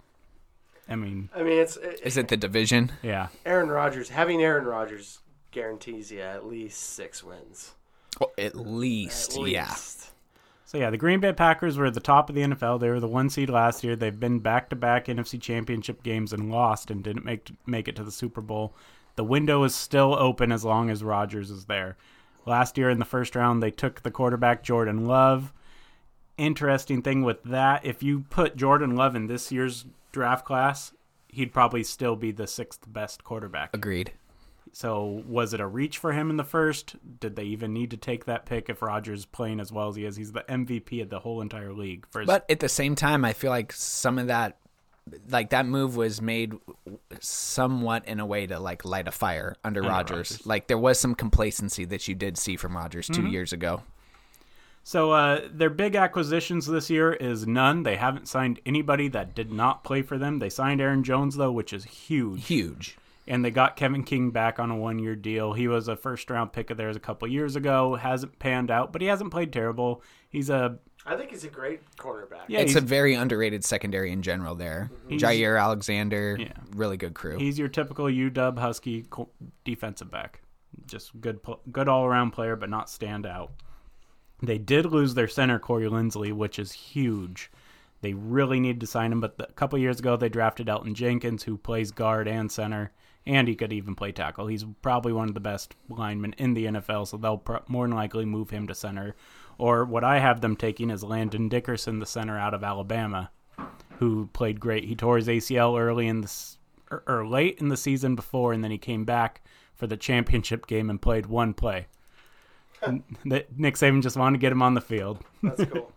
Is it the division? Yeah. Having Aaron Rodgers guarantees you at least 6 wins. Well, at least. Yeah. So, yeah, the Green Bay Packers were at the top of the NFL. They were the 1 seed last year. They've been back-to-back NFC Championship games and lost and didn't make it to the Super Bowl. The window is still open as long as Rodgers is there. Last year in the first round, they took the quarterback Jordan Love. Interesting thing with that, if you put Jordan Love in this year's draft class, he'd probably still be the 6th best quarterback. Agreed. So was it a reach for him in the first? Did they even need to take that pick if Rodgers is playing as well as he is? He's the MVP of the whole entire league. But at the same time, I feel like some of that like that move was made somewhat in a way to like light a fire under Rodgers. Like there was some complacency that you did see from Rodgers 2 years ago. So their big acquisitions this year is none. They haven't signed anybody that did not play for them. They signed Aaron Jones, though, which is huge. Huge. And they got Kevin King back on a 1-year deal. He was a first-round pick of theirs a couple years ago. Hasn't panned out, but he hasn't played terrible. I think he's a great cornerback. Yeah, it's a very underrated secondary in general there. Jair Alexander, really good crew. He's your typical UW Husky defensive back. Just good all-around player, but not stand out. They did lose their center, Corey Linsley, which is huge. They really need to sign him, but a couple years ago they drafted Elton Jenkins, who plays guard and center, and he could even play tackle. He's probably one of the best linemen in the NFL, so they'll more than likely move him to center. Or what I have them taking is Landon Dickerson, the center out of Alabama, who played great. He tore his ACL late in the season before, and then he came back for the championship game and played one play. Nick Saban just wanted to get him on the field. That's cool.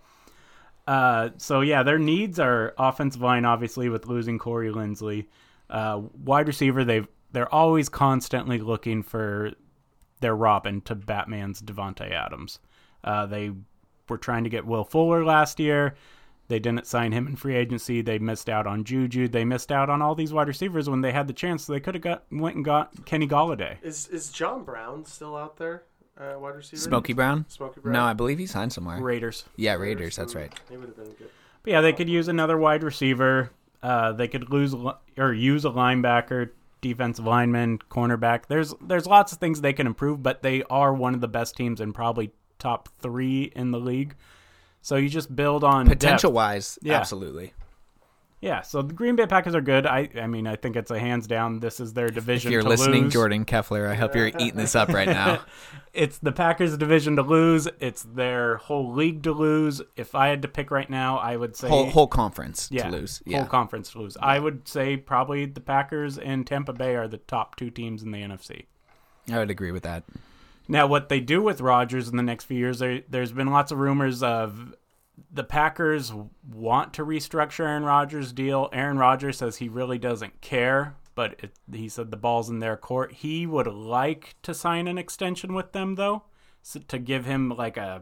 So, their needs are offensive line, obviously, with losing Corey Linsley. Wide receiver, they're always constantly looking for their Robin to Batman's Devontae Adams. They were trying to get Will Fuller last year. They didn't sign him in free agency. They missed out on Juju. They missed out on all these wide receivers when they had the chance. So they could have went and got Kenny Golladay. Is John Brown still out there? Wide receiver? Smokey Brown? Smokey Brown? No, I believe he signed somewhere. Raiders. Yeah, Raiders, that's right. He would have been good. But yeah, they could use another wide receiver. They could use a linebacker, defensive lineman, cornerback. There's lots of things they can improve, but they are one of the best teams and probably top 3 in the league. So you just build on potential-wise, absolutely. Yeah, so the Green Bay Packers are good. I mean, I think it's a hands down. This is their division to lose. If you're listening, Jordan Keffler, I hope you're eating this up right now. It's the Packers' division to lose. It's their whole league to lose. If I had to pick right now, I would say... Whole conference to lose. Yeah. Whole conference to lose. I would say probably the Packers and Tampa Bay are the top 2 teams in the NFC. I would agree with that. Now, what they do with Rodgers in the next few years, there's been lots of rumors of... The Packers want to restructure Aaron Rodgers' deal. Aaron Rodgers says he really doesn't care, but he said the ball's in their court. He would like to sign an extension with them, though, to give him like a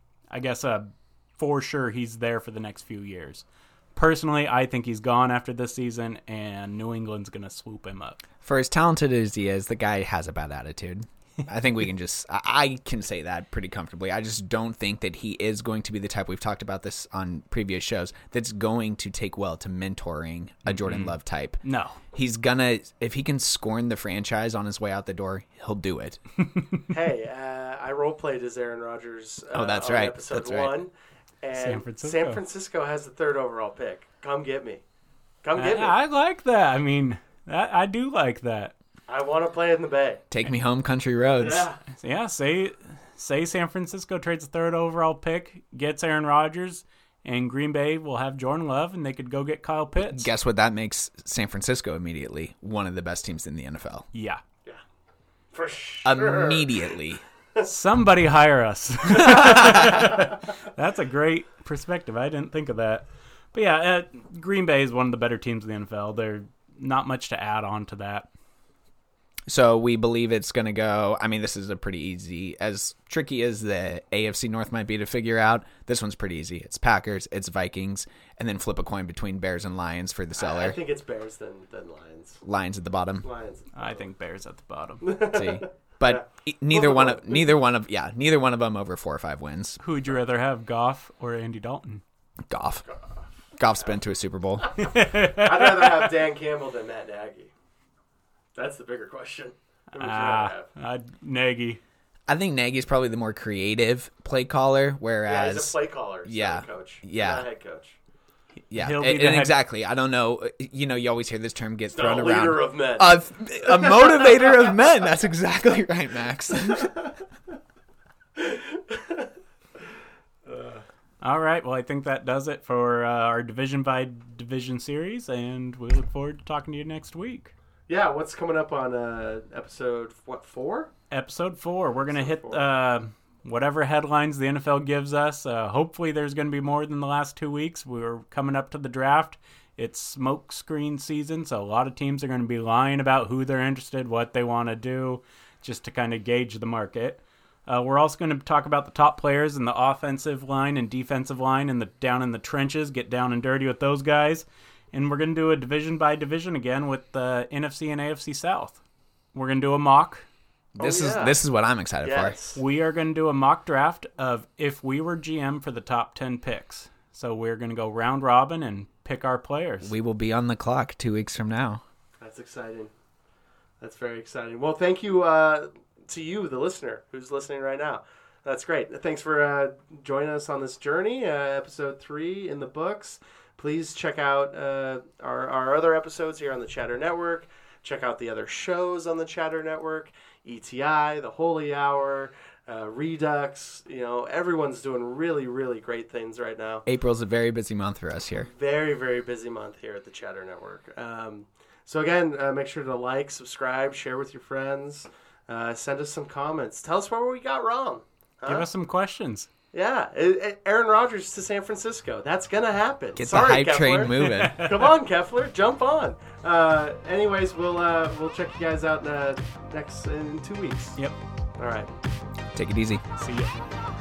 for sure he's there for the next few years. Personally, I think he's gone after this season, and New England's going to swoop him up. For as talented as he is, the guy has a bad attitude. I think we can I can say that pretty comfortably. I just don't think that he is going to be the type, we've talked about this on previous shows, that's going to take well to mentoring a Jordan Love type. No. He's gonna, if he can scorn the franchise on his way out the door, he'll do it. Hey, I role-played as Aaron Rodgers that's on right. episode That's 1. right. And San Francisco has the 3rd overall pick. Come get me. Come get me. I like that. I mean, I do like that. I want to play in the Bay. Take me home, country roads. Yeah. Say San Francisco trades the 3rd overall pick, gets Aaron Rodgers, and Green Bay will have Jordan Love, and they could go get Kyle Pitts. Guess what? That makes San Francisco immediately one of the best teams in the NFL. Yeah. For sure. Immediately. Somebody hire us. That's a great perspective. I didn't think of that. But yeah, Green Bay is one of the better teams in the NFL. There's not much to add on to that. So we believe it's going to go, I mean, this is a pretty easy, as tricky as the AFC North might be to figure out, this one's pretty easy. It's Packers, it's Vikings, and then flip a coin between Bears and Lions for the seller. I think it's Bears then Lions. Lions at the bottom. Lions. I think Bears at the bottom. See, but neither one of them over 4 or 5 wins. Who would you rather have, Goff or Andy Dalton? Goff. Goff's been to a Super Bowl. I'd rather have Dan Campbell than Matt Nagy. That's the bigger question. Who would you rather have? Nagy. I think Nagy's probably the more creative play caller, whereas... he's a play caller. He's not a coach. Yeah. Not a head coach. Yeah, and exactly. I don't know. You know, you always hear this term get thrown around. A leader of men. A motivator of men. That's exactly right, Max. All right. Well, I think that does it for our division by division series, and we look forward to talking to you next week. Yeah, what's coming up on episode 4? Episode 4. We're going to hit whatever headlines the NFL gives us. Hopefully there's going to be more than the last 2 weeks. We're coming up to the draft, It's smoke screen season, so a lot of teams are going to be lying about who they're interested, what they want to do, just to kind of gauge the market. We're also going to talk about the top players in the offensive line and defensive line and down in the trenches, get down and dirty with those guys. And we're going to do a division by division again with the NFC and AFC South. We're going to do a mock. This is what I'm excited for. We are going to do a mock draft of if we were GM for the top 10 picks. So we're going to go round robin and pick our players. We will be on the clock 2 weeks from now. That's exciting. That's very exciting. Well, thank you to you, the listener, who's listening right now. That's great. Thanks for joining us on this journey. Episode 3 in the books. Please check out our other episodes here on the Chatter Network. Check out the other shows on the Chatter Network. ETI, The Holy Hour, Redux. Everyone's doing really, really great things right now. April's a very busy month for us here. Very, very busy month here at the Chatter Network. So again, make sure to like, subscribe, share with your friends. Send us some comments. Tell us where we got wrong. Give us some questions. Yeah. Aaron Rodgers to San Francisco. That's going to happen. Get the hype Kefler. train moving. Come on, Kefler. Jump on. Anyways, we'll check you guys out in 2 weeks. Yep. All right. Take it easy. See ya.